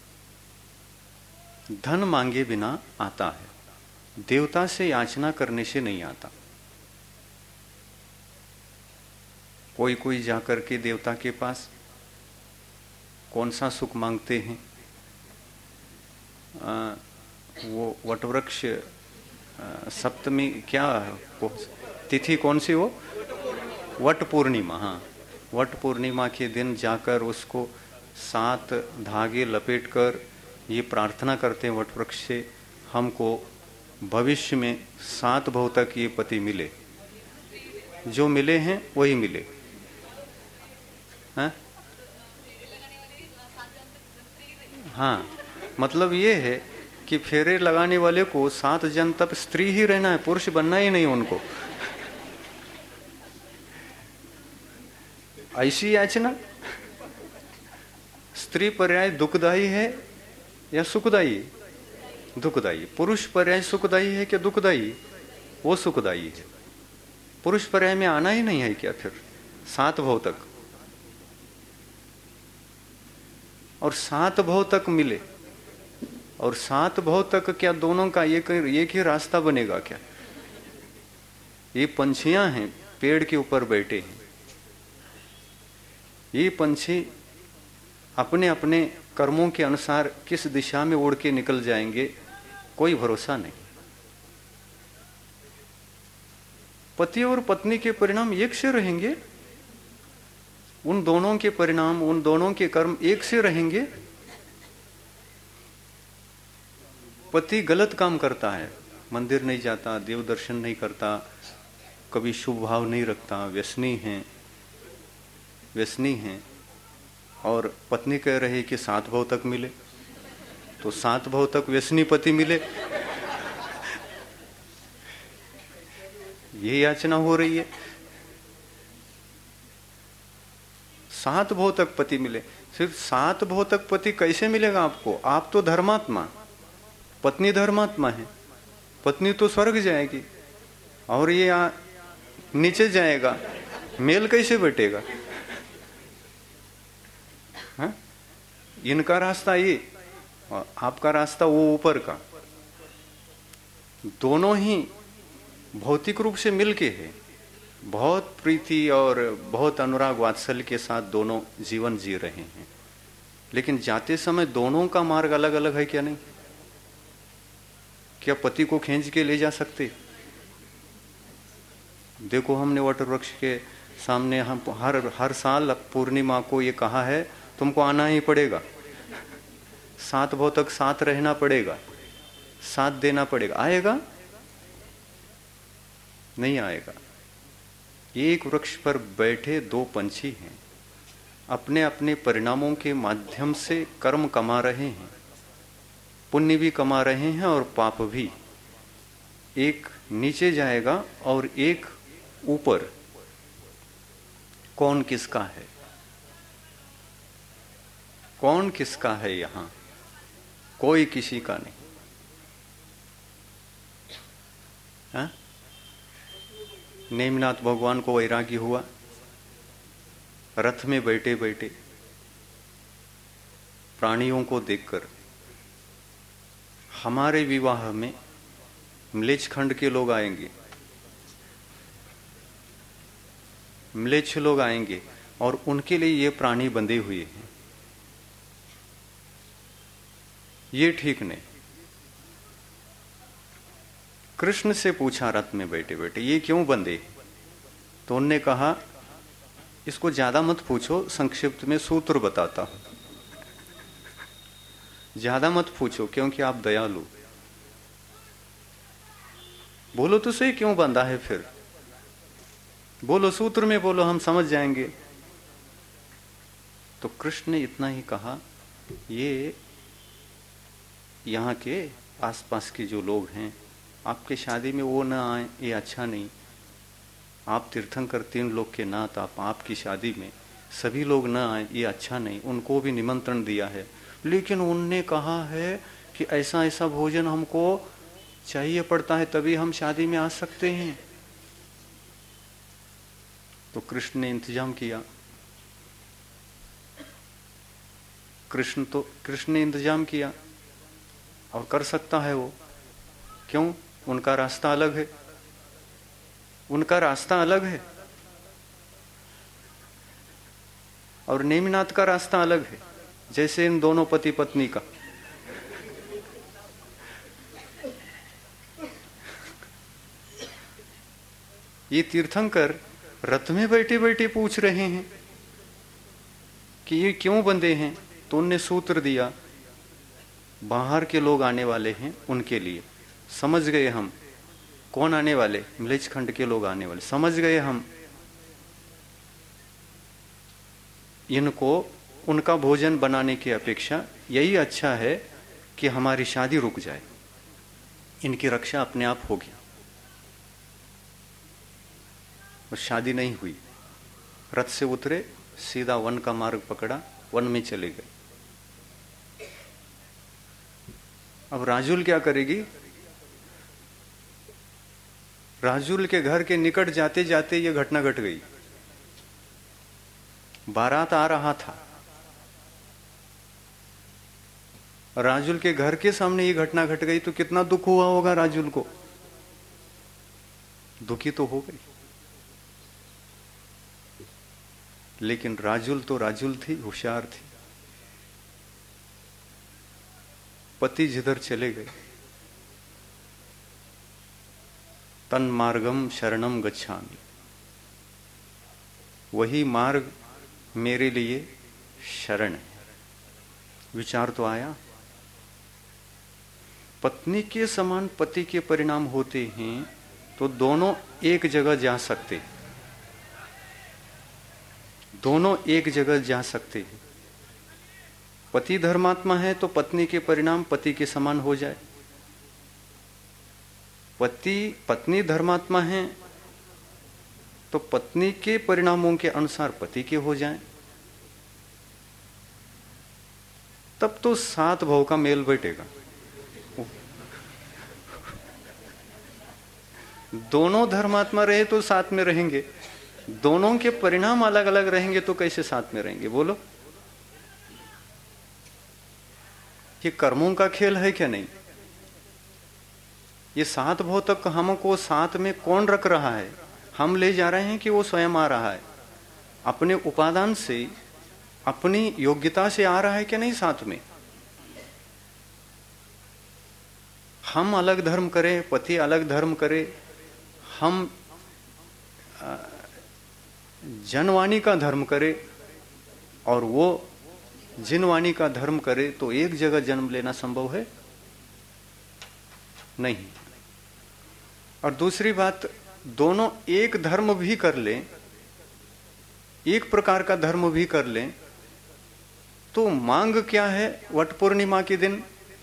धन मांगे बिना आता है, देवता से याचना करने से नहीं आता। कोई कोई जाकर के देवता के पास कौन सा सुख मांगते हैं? आ, वो वटवृक्ष सप्तमी क्या तिथि कौन सी, वो वट पूर्णिमा। हाँ, वट पूर्णिमा के दिन जाकर उसको सात धागे लपेटकर ये प्रार्थना करते हैं वटवृक्ष से, हमको भविष्य में सात भव तक ये पति मिले, जो मिले हैं वही मिले। हाँ हाँ, मतलब ये है कि फेरे लगाने वाले को सात जन्म तक स्त्री ही रहना है, पुरुष बनना ही नहीं उनको। ऐसी याचना। स्त्री पर्याय दुखदाई है या सुखदाई? दुखदाई। पुरुष पर्याय सुखदाई है कि दुखदाई? वो सुखदाई है। पुरुष पर्याय में आना ही नहीं है क्या फिर सात भव तक? और सात भव तक मिले और सात भव तक क्या दोनों का एक एक ही रास्ता बनेगा क्या? ये पंछियां हैं, पेड़ के ऊपर बैठे हैं। ये पंछी अपने अपने कर्मों के अनुसार किस दिशा में उड़ के निकल जाएंगे, कोई भरोसा नहीं। पति और पत्नी के परिणाम एक से रहेंगे, उन दोनों के परिणाम, उन दोनों के कर्म एक से रहेंगे। पति गलत काम करता है, मंदिर नहीं जाता, देव दर्शन नहीं करता, कभी शुभ भाव नहीं रखता, व्यसनी है व्यसनी है और पत्नी कह रही कि सात भव तक मिले, तो सात भव तक व्यसनी पति मिले, ये याचना हो रही है। सात भव तक पति मिले। सिर्फ सात भव तक पति कैसे मिलेगा आपको? आप तो धर्मात्मा, पत्नी धर्मात्मा है। पत्नी तो स्वर्ग जाएगी और ये आ, नीचे जाएगा, मेल कैसे बैठेगा? हाँ? इनका रास्ता ये और आपका रास्ता वो ऊपर का, दोनों ही भौतिक रूप से मिलके है। बहुत प्रीति और बहुत अनुराग वात्सल्य के साथ दोनों जीवन जी रहे हैं, लेकिन जाते समय दोनों का मार्ग अलग अलग है क्या? नहीं। क्या पति को खींच के ले जा सकते? देखो, हमने वट वृक्ष के सामने हम हर हर साल पूर्णिमा को ये कहा है तुमको आना ही पड़ेगा, सात भव तक साथ रहना पड़ेगा, साथ देना पड़ेगा। आएगा? नहीं आएगा। एक वृक्ष पर बैठे दो पंछी हैं, अपने अपने परिणामों के माध्यम से कर्म कमा रहे हैं, पुण्य भी कमा रहे हैं और पाप भी। एक नीचे जाएगा और एक ऊपर। कौन किसका है? कौन किसका है? यहां कोई किसी का नहीं। हा? नेमिनाथ भगवान को वैराग्य हुआ, रथ में बैठे बैठे प्राणियों को देखकर। हमारे विवाह में म्लेच्छ खंड के लोग आएंगे, म्लेच्छ लोग आएंगे और उनके लिए ये प्राणी बंधे हुए हैं। ये ठीक नहीं। कृष्ण से पूछा रथ में बैठे बैठे, ये क्यों बंधे? तो उनने कहा, इसको ज्यादा मत पूछो, संक्षिप्त में सूत्र बताता हूं। ज्यादा मत पूछो क्योंकि आप दयालु। बोलो तो सही, क्यों बंधा है फिर? बोलो, सूत्र में बोलो, हम समझ जाएंगे। तो कृष्ण ने इतना ही कहा, ये यहाँ के आसपास के जो लोग हैं, आपके शादी में वो ना आए, ये अच्छा नहीं। आप तीर्थंकर तीन लोग के नाथ, आप आपकी शादी में सभी लोग ना आए, ये अच्छा नहीं। उनको भी निमंत्रण दिया है, लेकिन उनने कहा है कि ऐसा ऐसा भोजन हमको चाहिए पड़ता है, तभी हम शादी में आ सकते हैं। तो कृष्ण ने इंतजाम किया। कृष्ण तो कृष्ण ने इंतजाम किया और कर सकता है वो। क्यों? उनका रास्ता अलग है, उनका रास्ता अलग है और नेमिनाथ का रास्ता अलग है, जैसे इन दोनों पति पत्नी का। ये तीर्थंकर रथ में बैठे बैठे पूछ रहे हैं कि ये क्यों बंधे हैं। तो उनने सूत्र दिया, बाहर के लोग आने वाले हैं, उनके लिए। समझ गए हम। कौन आने वाले? म्लेच्छ खंड के लोग आने वाले। समझ गए हम। इनको उनका भोजन बनाने की अपेक्षा यही अच्छा है कि हमारी शादी रुक जाए, इनकी रक्षा अपने आप होगी। और शादी नहीं हुई, रथ से उतरे, सीधा वन का मार्ग पकड़ा, वन में चले गए। अब राजुल क्या करेगी? राजुल के घर के निकट जाते जाते ये घटना घट गई। बारात आ रहा था, राजुल के घर के सामने ये घटना घट गई, तो कितना दुख हुआ होगा राजुल को? दुखी तो हो गई। लेकिन राजुल तो राजुल थी, होशियार थी। पति जिधर चले गए, तन मार्गम शरणम गच्छामि, वही मार्ग मेरे लिए शरण है। विचार तो आया। पत्नी के समान पति के परिणाम होते हैं तो दोनों एक जगह जा सकते हैं, दोनों एक जगह जा सकते हैं। पति धर्मात्मा है तो पत्नी के परिणाम पति के समान हो जाए, पति पत्नी धर्मात्मा है तो पत्नी के परिणामों के अनुसार पति के हो जाएं। तब तो सात भाव का मेल बैठेगा। दोनों धर्मात्मा रहे तो साथ में रहेंगे, दोनों के परिणाम अलग अलग रहेंगे तो कैसे साथ में रहेंगे? बोलो, ये कर्मों का खेल है क्या? नहीं। ये सात भाव तक हमको साथ में कौन रख रहा है? हम ले जा रहे हैं कि वो स्वयं आ रहा है? अपने उपादान से, अपनी योग्यता से आ रहा है कि नहीं साथ में? हम अलग धर्म करें, पति अलग धर्म करे, हम जनवाणी का धर्म करे और वो जिनवाणी का धर्म करे, तो एक जगह जन्म लेना संभव है? नहीं। और दूसरी बात, दोनों एक धर्म भी कर लें, एक प्रकार का धर्म भी कर लें, तो मांग क्या है? वट पूर्णिमा के दिन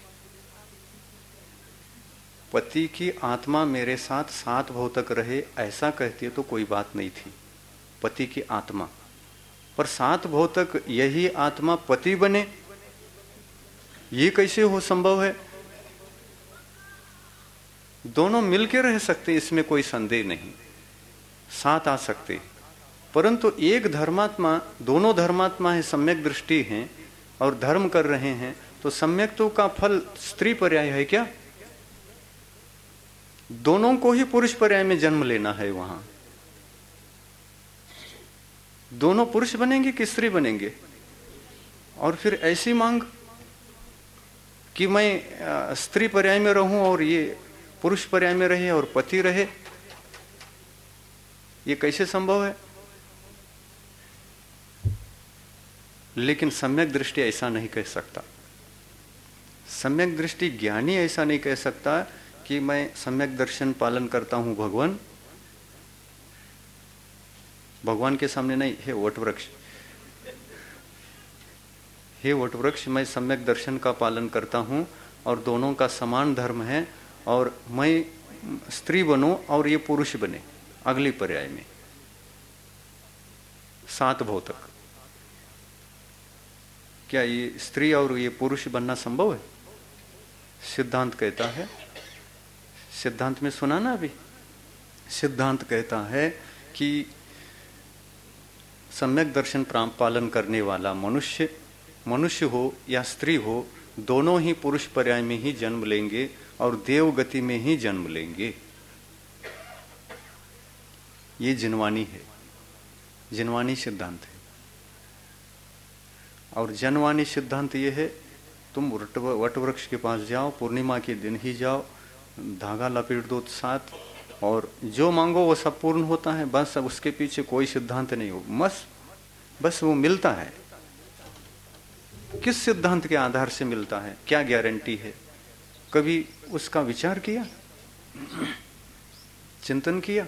पति की आत्मा मेरे साथ सात भाव तक रहे, ऐसा कहती है तो कोई बात नहीं थी। पति की आत्मा, पर सात भाव तक यही आत्मा पति बने, ये कैसे हो संभव है? दोनों मिलकर रह सकते, इसमें कोई संदेह नहीं, साथ आ सकते। परंतु एक धर्मात्मा, दोनों धर्मात्मा है, सम्यक दृष्टि है और धर्म कर रहे हैं, तो सम्यक्तों का फल स्त्री पर्याय है क्या? दोनों को ही पुरुष पर्याय में जन्म लेना है। वहां दोनों पुरुष बनेंगे कि स्त्री बनेंगे? और फिर ऐसी मांग कि मैं स्त्री पर्याय में रहूं और ये पुरुष पर्याय में रहे और पति रहे, ये कैसे संभव है? लेकिन सम्यक दृष्टि ऐसा नहीं कह सकता। सम्यक दृष्टि ज्ञानी ऐसा नहीं कह सकता कि मैं सम्यक दर्शन पालन करता हूं भगवान, भगवान के सामने नहीं, हे वटवृक्ष, हे वटवृक्ष, मैं सम्यक दर्शन का पालन करता हूं और दोनों का समान धर्म है, और मैं स्त्री बनूं और ये पुरुष बने अगली पर्याय में सात भाव तक। क्या ये स्त्री और ये पुरुष बनना संभव है? सिद्धांत कहता है, सिद्धांत में सुना ना अभी, सिद्धांत कहता है कि सम्यक दर्शन पालन करने वाला मनुष्य, मनुष्य हो या स्त्री हो, दोनों ही पुरुष पर्याय में ही जन्म लेंगे और देव गति में ही जन्म लेंगे। ये जिनवानी है, जिनवानी सिद्धांत है। और जनवानी सिद्धांत ये है, तुम वट वृक्ष के पास जाओ, पूर्णिमा के दिन ही जाओ, धागा लपेट दो साथ, और जो मांगो वो सब पूर्ण होता है। बस उसके पीछे कोई सिद्धांत नहीं हो, बस बस वो मिलता है। किस सिद्धांत के आधार से मिलता है, क्या गारंटी है? कभी उसका विचार किया, चिंतन किया?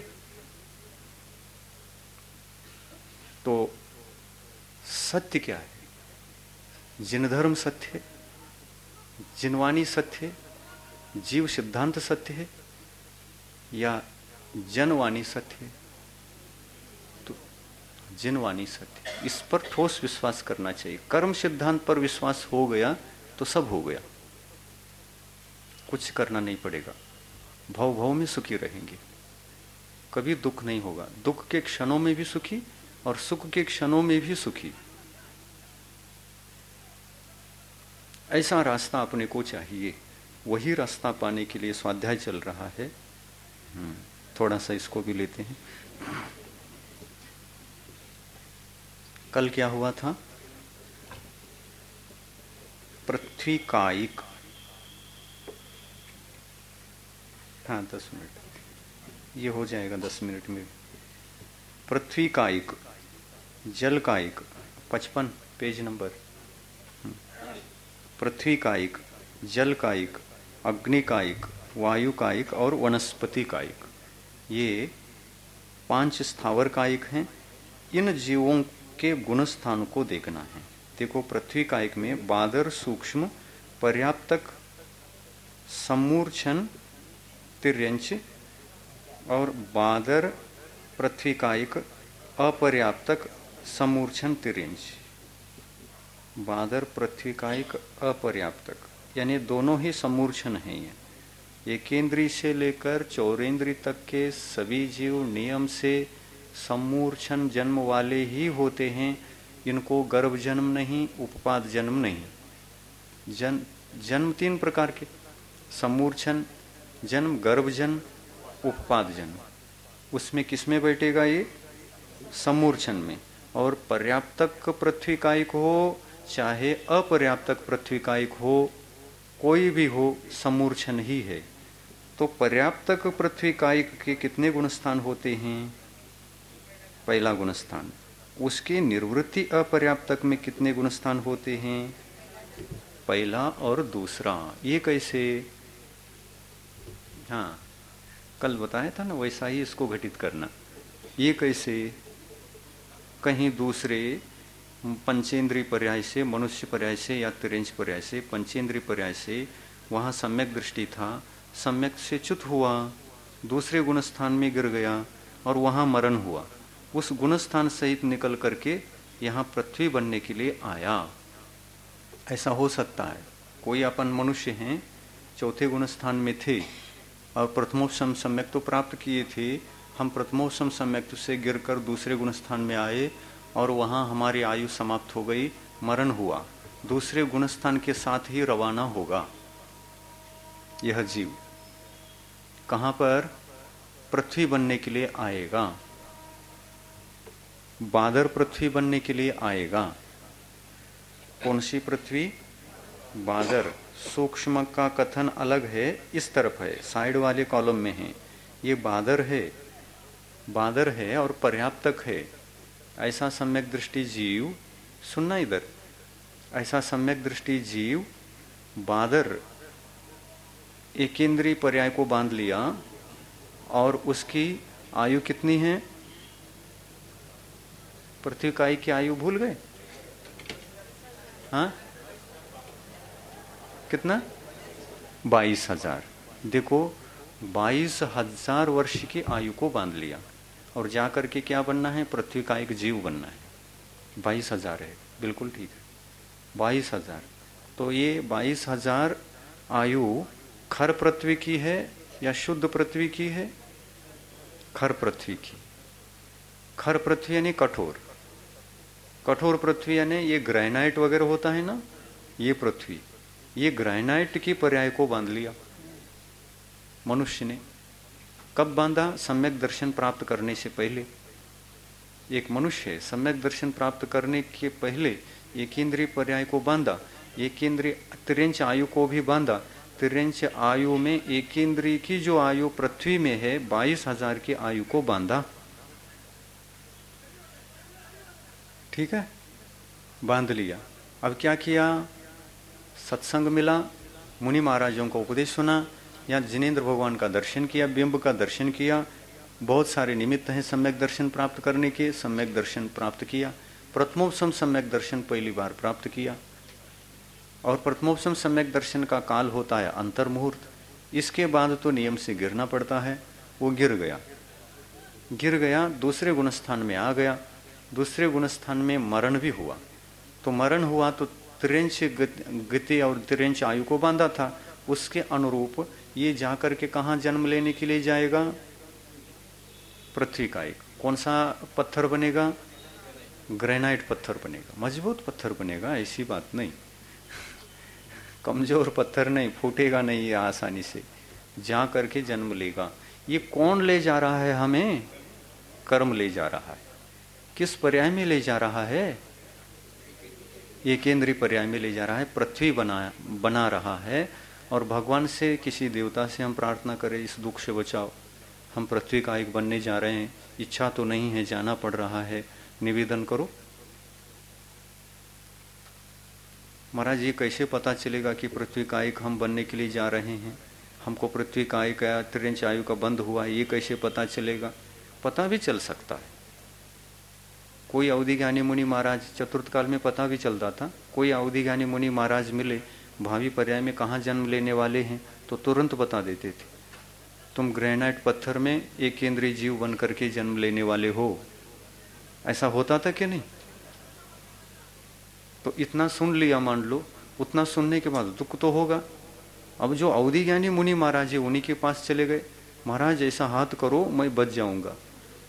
तो सत्य क्या है? जिन धर्म सत्य है, जिनवाणी सत्य है, जीव सिद्धांत सत्य है या जनवाणी सत्य है? तो जिनवाणी सत्य, इस पर ठोस विश्वास करना चाहिए। कर्म सिद्धांत पर विश्वास हो गया तो सब हो गया, कुछ करना नहीं पड़ेगा, भव भव में सुखी रहेंगे, कभी दुख नहीं होगा। दुख के क्षणों में भी सुखी और सुख के क्षणों में भी सुखी, ऐसा रास्ता अपने को चाहिए। वही रास्ता पाने के लिए स्वाध्याय चल रहा है। थोड़ा सा इसको भी लेते हैं। कल क्या हुआ था? पृथ्वी कायिक, हाँ दस मिनट ये हो जाएगा, दस मिनट में। पृथ्वी कायिक, जल कायिक, पचपन पेज नंबर। पृथ्वी कायिक, जल कायिक, अग्नि कायिक, वायु कायिक और वनस्पति कायिक, ये पांच स्थावर कायिक हैं। इन जीवों के गुण स्थान को देखना है। देखो, पृथ्वी कायिक में बादर, सूक्ष्म, पर्याप्तक, समूर्छन, तिर्यंच और बादर, पृथ्वी कायिक, अपर्याप्तक, समूर्छन, तिर्यंच। बादर, पृथ्वी कायिक, अपर्याप्तक, यानी दोनों ही समूर्छन हैं। ये एकेंद्रीय से लेकर चौरेंद्रीय तक के सभी जीव नियम से समूर्छन जन्म वाले ही होते हैं। इनको गर्भ जन्म नहीं, उपपाद जन्म नहीं। जन जन्म तीन प्रकार के, समूर्छन जन्म, गर्भ जन्म, उपपाद जन्म। उसमें किसमें बैठेगा ये? समूर्छन में। और पर्याप्तक पृथ्वी कायिक हो चाहे अपर्याप्तक पृथ्वी कायिक हो, कोई भी हो, समूर्छन ही है। तो पर्याप्तक पृथ्वी कायिक के कितने गुणस्थान होते हैं? पहला गुणस्थान। उसके निर्वृत्ति अपर्याप्तक में कितने गुणस्थान होते हैं? पहला और दूसरा। ये कैसे? हाँ, कल बताया था ना, वैसा ही इसको घटित करना। ये कैसे? कहीं दूसरे पंचेंद्रीय पर्याय से, मनुष्य पर्याय से या तिर्यंच पर्याय से, पंचेंद्रीय पर्याय से वहाँ सम्यक दृष्टि था, सम्यक से च्युत हुआ, दूसरे गुणस्थान में गिर गया और वहाँ मरण हुआ। उस गुणस्थान सहित निकल करके यहाँ पृथ्वी बनने के लिए आया। ऐसा हो सकता है। कोई अपन मनुष्य हैं, चौथे गुणस्थान में थे और प्रथमोपम सम्यक तो प्राप्त किए थे। हम प्रथमोपम सम्यक से गिरकर दूसरे गुणस्थान में आए और वहाँ हमारी आयु समाप्त हो गई, मरण हुआ। दूसरे गुणस्थान के साथ ही रवाना होगा यह जीव। कहाँ पर? पृथ्वी बनने के लिए आएगा। बादर पृथ्वी बनने के लिए आएगा। कौन सी पृथ्वी? बादर। सूक्ष्म का कथन अलग है, इस तरफ है, साइड वाले कॉलम में है। ये बादर है, बादर है और पर्याप्तक है। ऐसा सम्यक दृष्टि जीव, सुनना इधर, ऐसा सम्यक दृष्टि जीव बादर एकेंद्रीय पर्याय को बांध लिया और उसकी आयु कितनी है? पृथ्वी कायिक की आयु भूल गए? हाँ, कितना? बाईस हजार। देखो, बाईस हजार वर्ष की आयु को बांध लिया और जाकर के क्या बनना है? पृथ्वी का एक जीव बनना है। बाईस हजार है, बिल्कुल ठीक है, बाईस हजार। तो ये बाईस हजार आयु खर पृथ्वी की है या शुद्ध पृथ्वी की है? खर पृथ्वी की। खर पृथ्वी यानी कठोर, कठोर पृथ्वी यानी ये ग्रेनाइट वगैरह होता है ना, ये पृथ्वी, ये ग्रेनाइट की पर्याय को बांध लिया मनुष्य ने। कब बांधा? सम्यक दर्शन प्राप्त करने से पहले। एक मनुष्य है, सम्यक दर्शन प्राप्त करने के पहले एकेंद्रीय पर्याय को बांधा, एकेंद्रीय तिर्यंच आयु को भी बांधा। तिर्यंच आयु में एकेंद्रीय की जो आयु पृथ्वी में है, बाईस हजार की आयु को बांधा। ठीक है, बांध लिया। अब क्या किया? सत्संग मिला, मुनि महाराजों का उपदेश सुना या जिनेंद्र भगवान का दर्शन किया, बिंब का दर्शन किया। बहुत सारे निमित्त हैं सम्यक दर्शन प्राप्त करने के। सम्यक दर्शन प्राप्त किया, प्रथमोपम सम्यक दर्शन पहली बार प्राप्त किया और प्रथमोपशम सम्यक दर्शन का काल होता है अंतर्मुहूर्त, इसके बाद तो नियम से गिरना पड़ता है। वो गिर गया गिर गया दूसरे गुणस्थान में आ गया, दूसरे गुणस्थान में मरण भी हुआ। तो मरण हुआ तो त्रिंश गति और त्रिंश आयु को बांधा था, उसके अनुरूप ये जाकर के कहाँ जन्म लेने के लिए जाएगा? पृथ्वी का एक कौन सा पत्थर बनेगा? ग्रेनाइट पत्थर बनेगा, मजबूत पत्थर बनेगा, ऐसी बात नहीं, कमजोर पत्थर नहीं, फूटेगा नहीं ये आसानी से, जा करके जन्म लेगा। ये कौन ले जा रहा है हमें? कर्म ले जा रहा है। किस पर्याय में ले जा रहा है? ये केंद्रीय पर्याय में ले जा रहा है, पृथ्वी बना बना रहा है। और भगवान से, किसी देवता से हम प्रार्थना करें इस दुख से बचाओ, हम पृथ्वी का एक बनने जा रहे हैं, इच्छा तो नहीं है, जाना पड़ रहा है, निवेदन करो। महाराज ये कैसे पता चलेगा कि पृथ्वी का एक हम बनने के लिए जा रहे हैं? हमको पृथ्वी का एक त्रिंश आयु का बंध हुआ, ये कैसे पता चलेगा? पता भी चल सकता है। कोई अवधि ज्ञानी मुनि महाराज चतुर्थ काल में पता भी चलता था। कोई अवधि ज्ञानी मुनि महाराज मिले, भावी पर्याय में कहाँ जन्म लेने वाले हैं, तो तुरंत बता देते थे, तुम ग्रेनाइट पत्थर में एक केंद्रीय जीव बन करके जन्म लेने वाले हो। ऐसा होता था कि नहीं? तो इतना सुन लिया मान लो, उतना सुनने के बाद दुख तो होगा। अब जो अवधि ज्ञानी मुनि महाराज है उन्हीं के पास चले गए, महाराज ऐसा हाथ करो मैं बच जाऊंगा।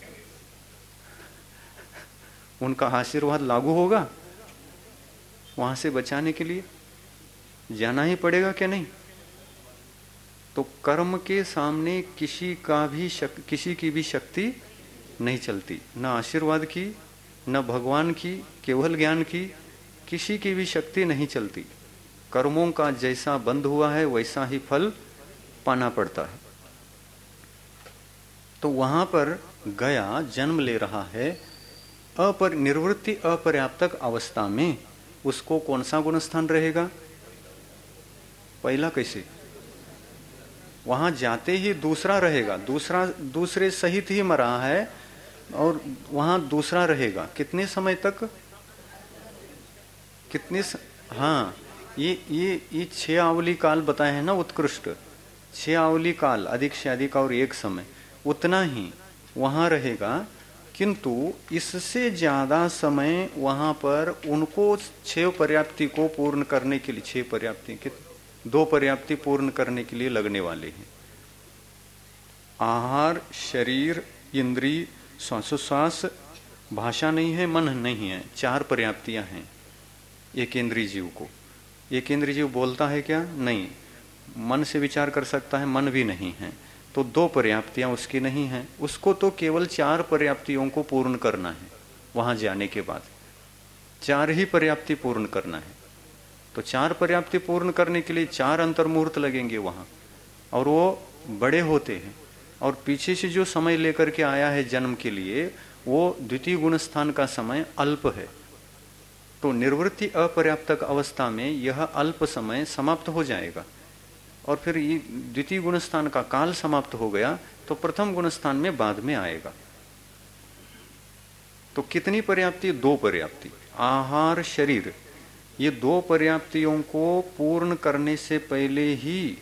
उनका आशीर्वाद लागू होगा? वहां से बचाने के लिए जाना ही पड़ेगा क्या नहीं? तो कर्म के सामने किसी का भी शक, किसी की भी शक्ति नहीं चलती, न आशीर्वाद की, न भगवान की, केवल ज्ञान की, किसी की भी शक्ति नहीं चलती। कर्मों का जैसा बंध हुआ है वैसा ही फल पाना पड़ता है। तो वहां पर गया जन्म ले रहा है, अपर निर्वृत्ति अपर्याप्तक अवस्था में उसको कौन सा गुणस्थान रहेगा? पहला कैसे? वहां जाते ही दूसरा रहेगा, दूसरा दूसरे सहित ही मरा है और वहां दूसरा रहेगा। कितने समय तक? कितने स... हाँ, ये ये ये छह आवली काल बताए हैं ना उत्कृष्ट, छह आवली काल, अधिक से अधिक और एक समय, उतना ही वहां रहेगा। किंतु इससे ज्यादा समय वहां पर उनको छह पर्याप्ति को पूर्ण करने के लिए, छह पर्याप्ति के दो पर्याप्ति पूर्ण करने के लिए लगने वाले हैं। आहार, शरीर, इंद्रिय, श्वासोश्वास, भाषा नहीं है, मन नहीं है, चार पर्याप्तियां हैं एक इंद्रिय जीव को। एक इंद्रिय जीव बोलता है क्या? नहीं। मन से विचार कर सकता है? मन भी नहीं है। तो दो पर्याप्तियां उसकी नहीं हैं, उसको तो केवल चार पर्याप्तियों को पूर्ण करना है। वहां जाने के बाद चार ही पर्याप्ति पूर्ण करना है। तो चार पर्याप्ति पूर्ण करने के लिए चार अंतर्मुहूर्त लगेंगे वहां, और वो बड़े होते हैं। और पीछे से जो समय लेकर के आया है जन्म के लिए, वो द्वितीय गुण स्थान का समय अल्प है। तो निर्वृत्ति अपर्याप्तक अवस्था में यह अल्प समय समाप्त हो जाएगा, और फिर ये द्वितीय गुणस्थान का काल समाप्त हो गया तो प्रथम गुणस्थान में बाद में आएगा। तो कितनी पर्याप्ति? दो पर्याप्ति, आहार, शरीर, ये दो पर्याप्तियों को पूर्ण करने से पहले ही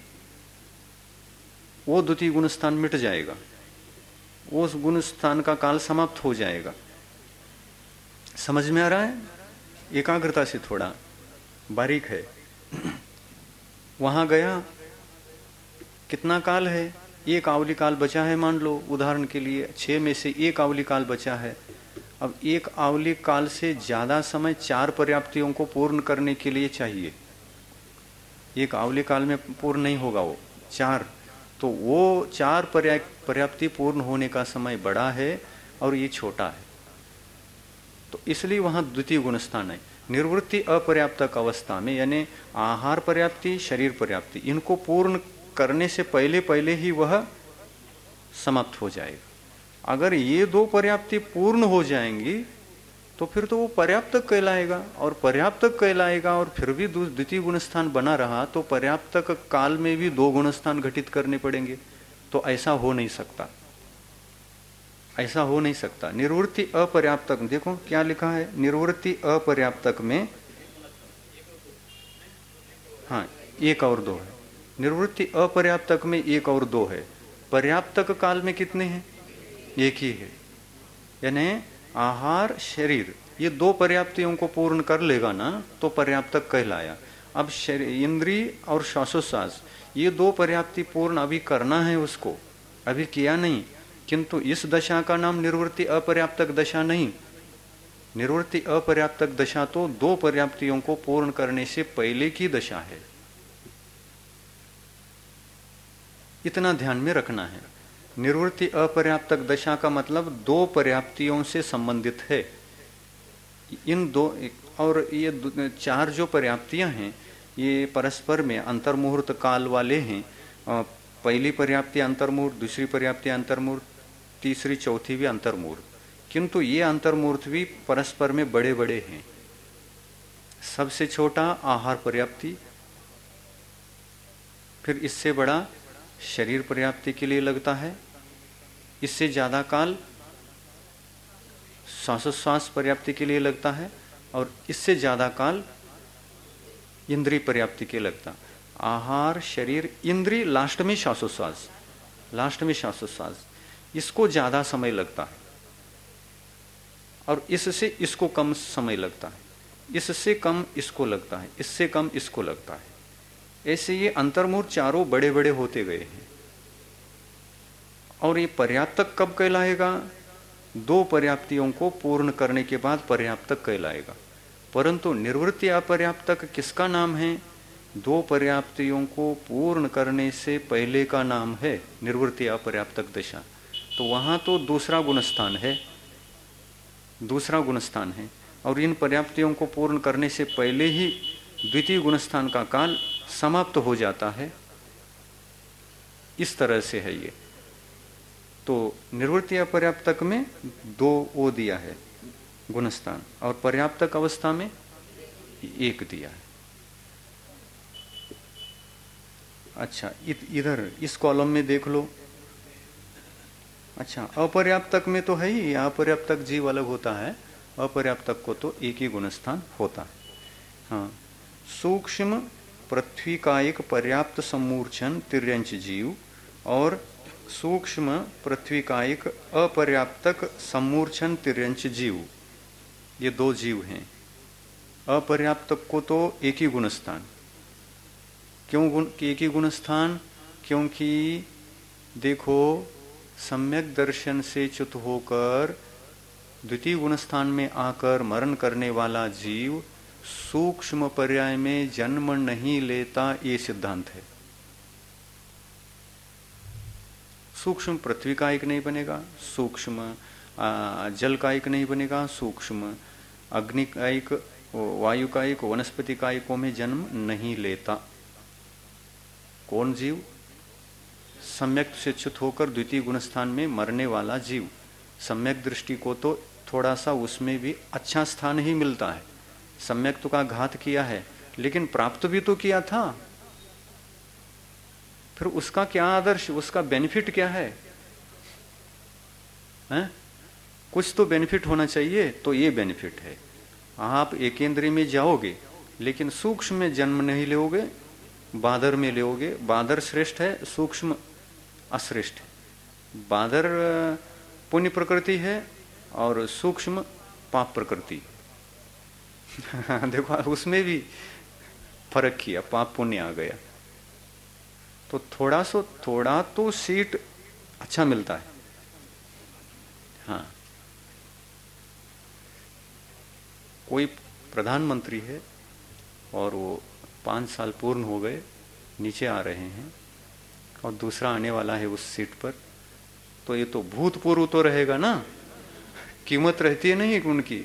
वो द्वितीय गुणस्थान मिट जाएगा, उस गुणस्थान का काल समाप्त हो जाएगा। समझ में आ रहा है? एकाग्रता से थोड़ा बारीक है। वहां गया, कितना काल है? एक आवली काल बचा है, मान लो उदाहरण के लिए, छह में से एक आवली काल बचा है। अब एक आवली काल से ज्यादा समय चार पर्याप्तियों को पूर्ण करने के लिए चाहिए। एक आवली काल में पूर्ण नहीं होगा वो चार, तो वो चार पर्याप्ति पूर्ण होने का समय बड़ा है और ये छोटा है। तो इसलिए वहां द्वितीय गुणस्थान है। निर्वृत्ति अपर्याप्तक अवस्था में, यानी आहार पर्याप्ति, शरीर पर्याप्ति, इनको पूर्ण करने से पहले पहले ही वह समाप्त हो जाएगा। अगर ये दो पर्याप्ति पूर्ण हो जाएंगी तो फिर तो वो पर्याप्तक कहलाएगा, और पर्याप्तक कहलाएगा और फिर भी द्वितीय गुणस्थान बना रहा तो पर्याप्तक काल में भी दो गुणस्थान घटित करने पड़ेंगे। तो ऐसा हो नहीं सकता, ऐसा हो नहीं सकता। निर्वृत्ति अपर्याप्तक, देखो क्या लिखा है, निर्वृत्ति अपर्याप्तक में हाँ, एक और दो है। निर्वृत्ति अपर्याप्तक में एक और दो है, पर्याप्तक काल में कितने हैं? एक ही है। यानी आहार शरीर ये दो पर्याप्तियों को पूर्ण कर लेगा ना तो पर्याप्तक कहलाया। अब शरीर इंद्रिय और श्वासोश्वास ये दो पर्याप्ति पूर्ण अभी करना है उसको, अभी किया नहीं, किंतु इस दशा का नाम निर्वृत्ति अपर्याप्तक दशा नहीं। निर्वृत्ति अपर्याप्तक दशा तो दो पर्याप्तियों को पूर्ण करने से पहले की दशा है, इतना ध्यान में रखना है। निर्वृत्ति अपर्याप्तक दशा का मतलब दो पर्याप्तियों से संबंधित है। इन दो और ये चार जो पर्याप्तियां हैं ये परस्पर में अंतर्मुहूर्त काल वाले हैं। पहली पर्याप्ति अंतर्मुहूर्त, दूसरी पर्याप्ति अंतर्मुहूर्त, तीसरी चौथी भी अंतर्मुहूर्त, किंतु ये अंतर्मुहूर्त भी परस्पर में बड़े बड़े हैं। सबसे छोटा आहार पर्याप्ति, फिर इससे बड़ा शरीर पर्याप्ति के लिए लगता है, इससे ज्यादा काल श्वासोश्वास पर्याप्ति के लिए लगता है, और इससे ज्यादा काल इंद्रिय पर्याप्ति के लगता। आहार, शरीर, इंद्रिय, लास्ट में श्वासोश्वास, लास्ट में श्वासोश्वास, इसको ज्यादा समय लगता है और इससे इसको कम समय लगता है, इससे कम इसको लगता है, इससे कम इसको लगता है। ऐसे ये अंतर्मुहूर्त चारों बड़े बड़े होते गए हैं। और ये पर्याप्तक कब कहलाएगा? दो पर्याप्तियों को पूर्ण करने के बाद पर्याप्तक कहलाएगा। परंतु निर्वृत्ति अपर्याप्तक किसका नाम है? दो पर्याप्तियों को पूर्ण करने से पहले का नाम है निर्वृत्ति अपर्याप्तक दशा। तो वहां तो दूसरा गुणस्थान है, दूसरा गुणस्थान है, और इन पर्याप्तियों को पूर्ण करने से पहले ही द्वितीय गुणस्थान का काल समाप्त हो जाता है। इस तरह से है ये। तो निर्वृत्ति अपर्याप्तक में दो ओ दिया है गुणस्थान, और पर्याप्तक अवस्था में एक दिया है। अच्छा, इधर इस कॉलम में देख लो। अच्छा, अपर्याप्तक में तो है ही, अपर्याप्तक जीव अलग होता है, अपर्याप्तक को तो एक ही गुणस्थान होता है। हाँ, सूक्ष्म पृथ्वी का एक पर्याप्त सम्मूर्छन तिर्यंच जीव और सूक्ष्म पृथ्वी का एक अपर्याप्तक सम्मूर्छन तिर्यंच जीव, ये दो जीव हैं। अपर्याप्तक को तो एक ही गुणस्थान। क्यों गुण एक ही गुणस्थान? क्योंकि देखो, सम्यक दर्शन से च्युत होकर द्वितीय गुणस्थान में आकर मरण करने वाला जीव सूक्ष्म पर्याय में जन्म नहीं लेता, ये सिद्धांत है। सूक्ष्म पृथ्वी का एक नहीं बनेगा, सूक्ष्म जल का एक नहीं बनेगा, सूक्ष्म अग्नि का एक, वायु का एक, वनस्पति का एकों में जन्म नहीं लेता। कौन जीव? सम्यक से च्युत होकर द्वितीय गुणस्थान में मरने वाला जीव। सम्यक दृष्टि को तो थोड़ा सा उसमें भी अच्छा स्थान ही मिलता है। सम्यक तो का घात किया है लेकिन प्राप्त भी तो किया था, फिर उसका क्या आदर्श, उसका बेनिफिट क्या है? हैं? कुछ तो बेनिफिट होना चाहिए, तो ये बेनिफिट है। आप एकेंद्रीय में जाओगे लेकिन सूक्ष्म में जन्म नहीं लोगे, बादर में लोगे। बादर श्रेष्ठ है, सूक्ष्म अश्रेष्ठ है। बादर पुण्य प्रकृति है और सूक्ष्म पाप प्रकृति। देखो उसमें भी फर्क किया, पाप पुण्य आ गया। तो थोड़ा सो थोड़ा तो सीट अच्छा मिलता है। हाँ, कोई प्रधानमंत्री है और वो पाँच साल पूर्ण हो गए, नीचे आ रहे हैं और दूसरा आने वाला है उस सीट पर, तो ये तो भूतपूर्व तो रहेगा ना, कीमत रहती है नहीं उनकी।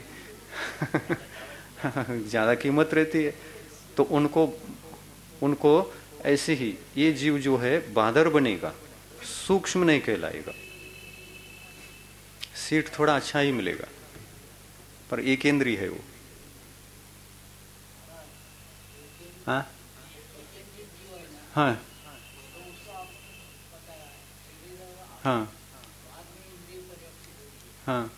ज्यादा कीमत रहती है। तो उनको उनको ऐसे ही ये जीव जो है बादर बनेगा, सूक्ष्म नहीं कहलाएगा। सीट थोड़ा अच्छा ही मिलेगा, पर एक केंद्रीय है वो। हाँ हाँ हाँ हाँ,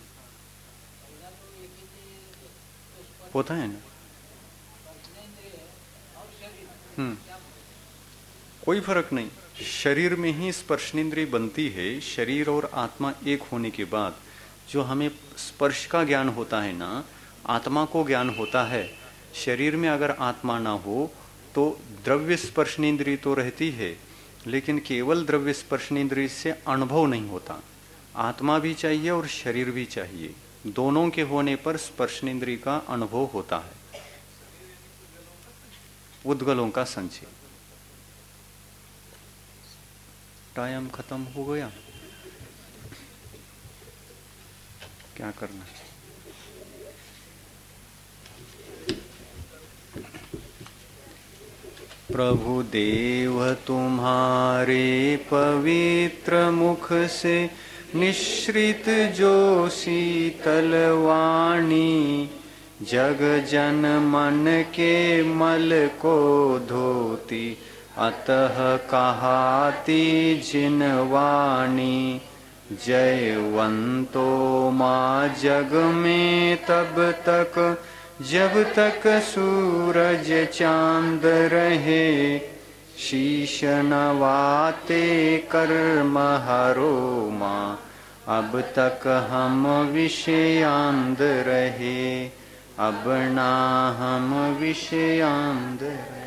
होता है ना। हम्म कोई फर्क नहीं, शरीर में ही स्पर्शनेन्द्रिय बनती है। शरीर और आत्मा एक होने के बाद जो हमें स्पर्श का ज्ञान होता है ना, आत्मा को ज्ञान होता है। शरीर में अगर आत्मा ना हो तो द्रव्य स्पर्शनेन्द्रिय तो रहती है, लेकिन केवल द्रव्य स्पर्शनेन्द्रिय से अनुभव नहीं होता। आत्मा भी चाहिए और शरीर भी चाहिए, दोनों के होने पर स्पर्शनेन्द्रिय का अनुभव होता है। उद्गलों का संचय। टाइम खत्म हो गया, क्या करना है? प्रभु देव तुम्हारे पवित्र मुख से निश्रित जो शीतल वाणी, जग जन मन के मल को धोती, अतः कहाती जिन वाणी। जयवंतो माँ जग में तब तक जब तक सूरज चांद रहे, शीश नवाते कर्म हरो माँ, अब तक हम विषयांध रहे, अब ना हम विषयांध रहे।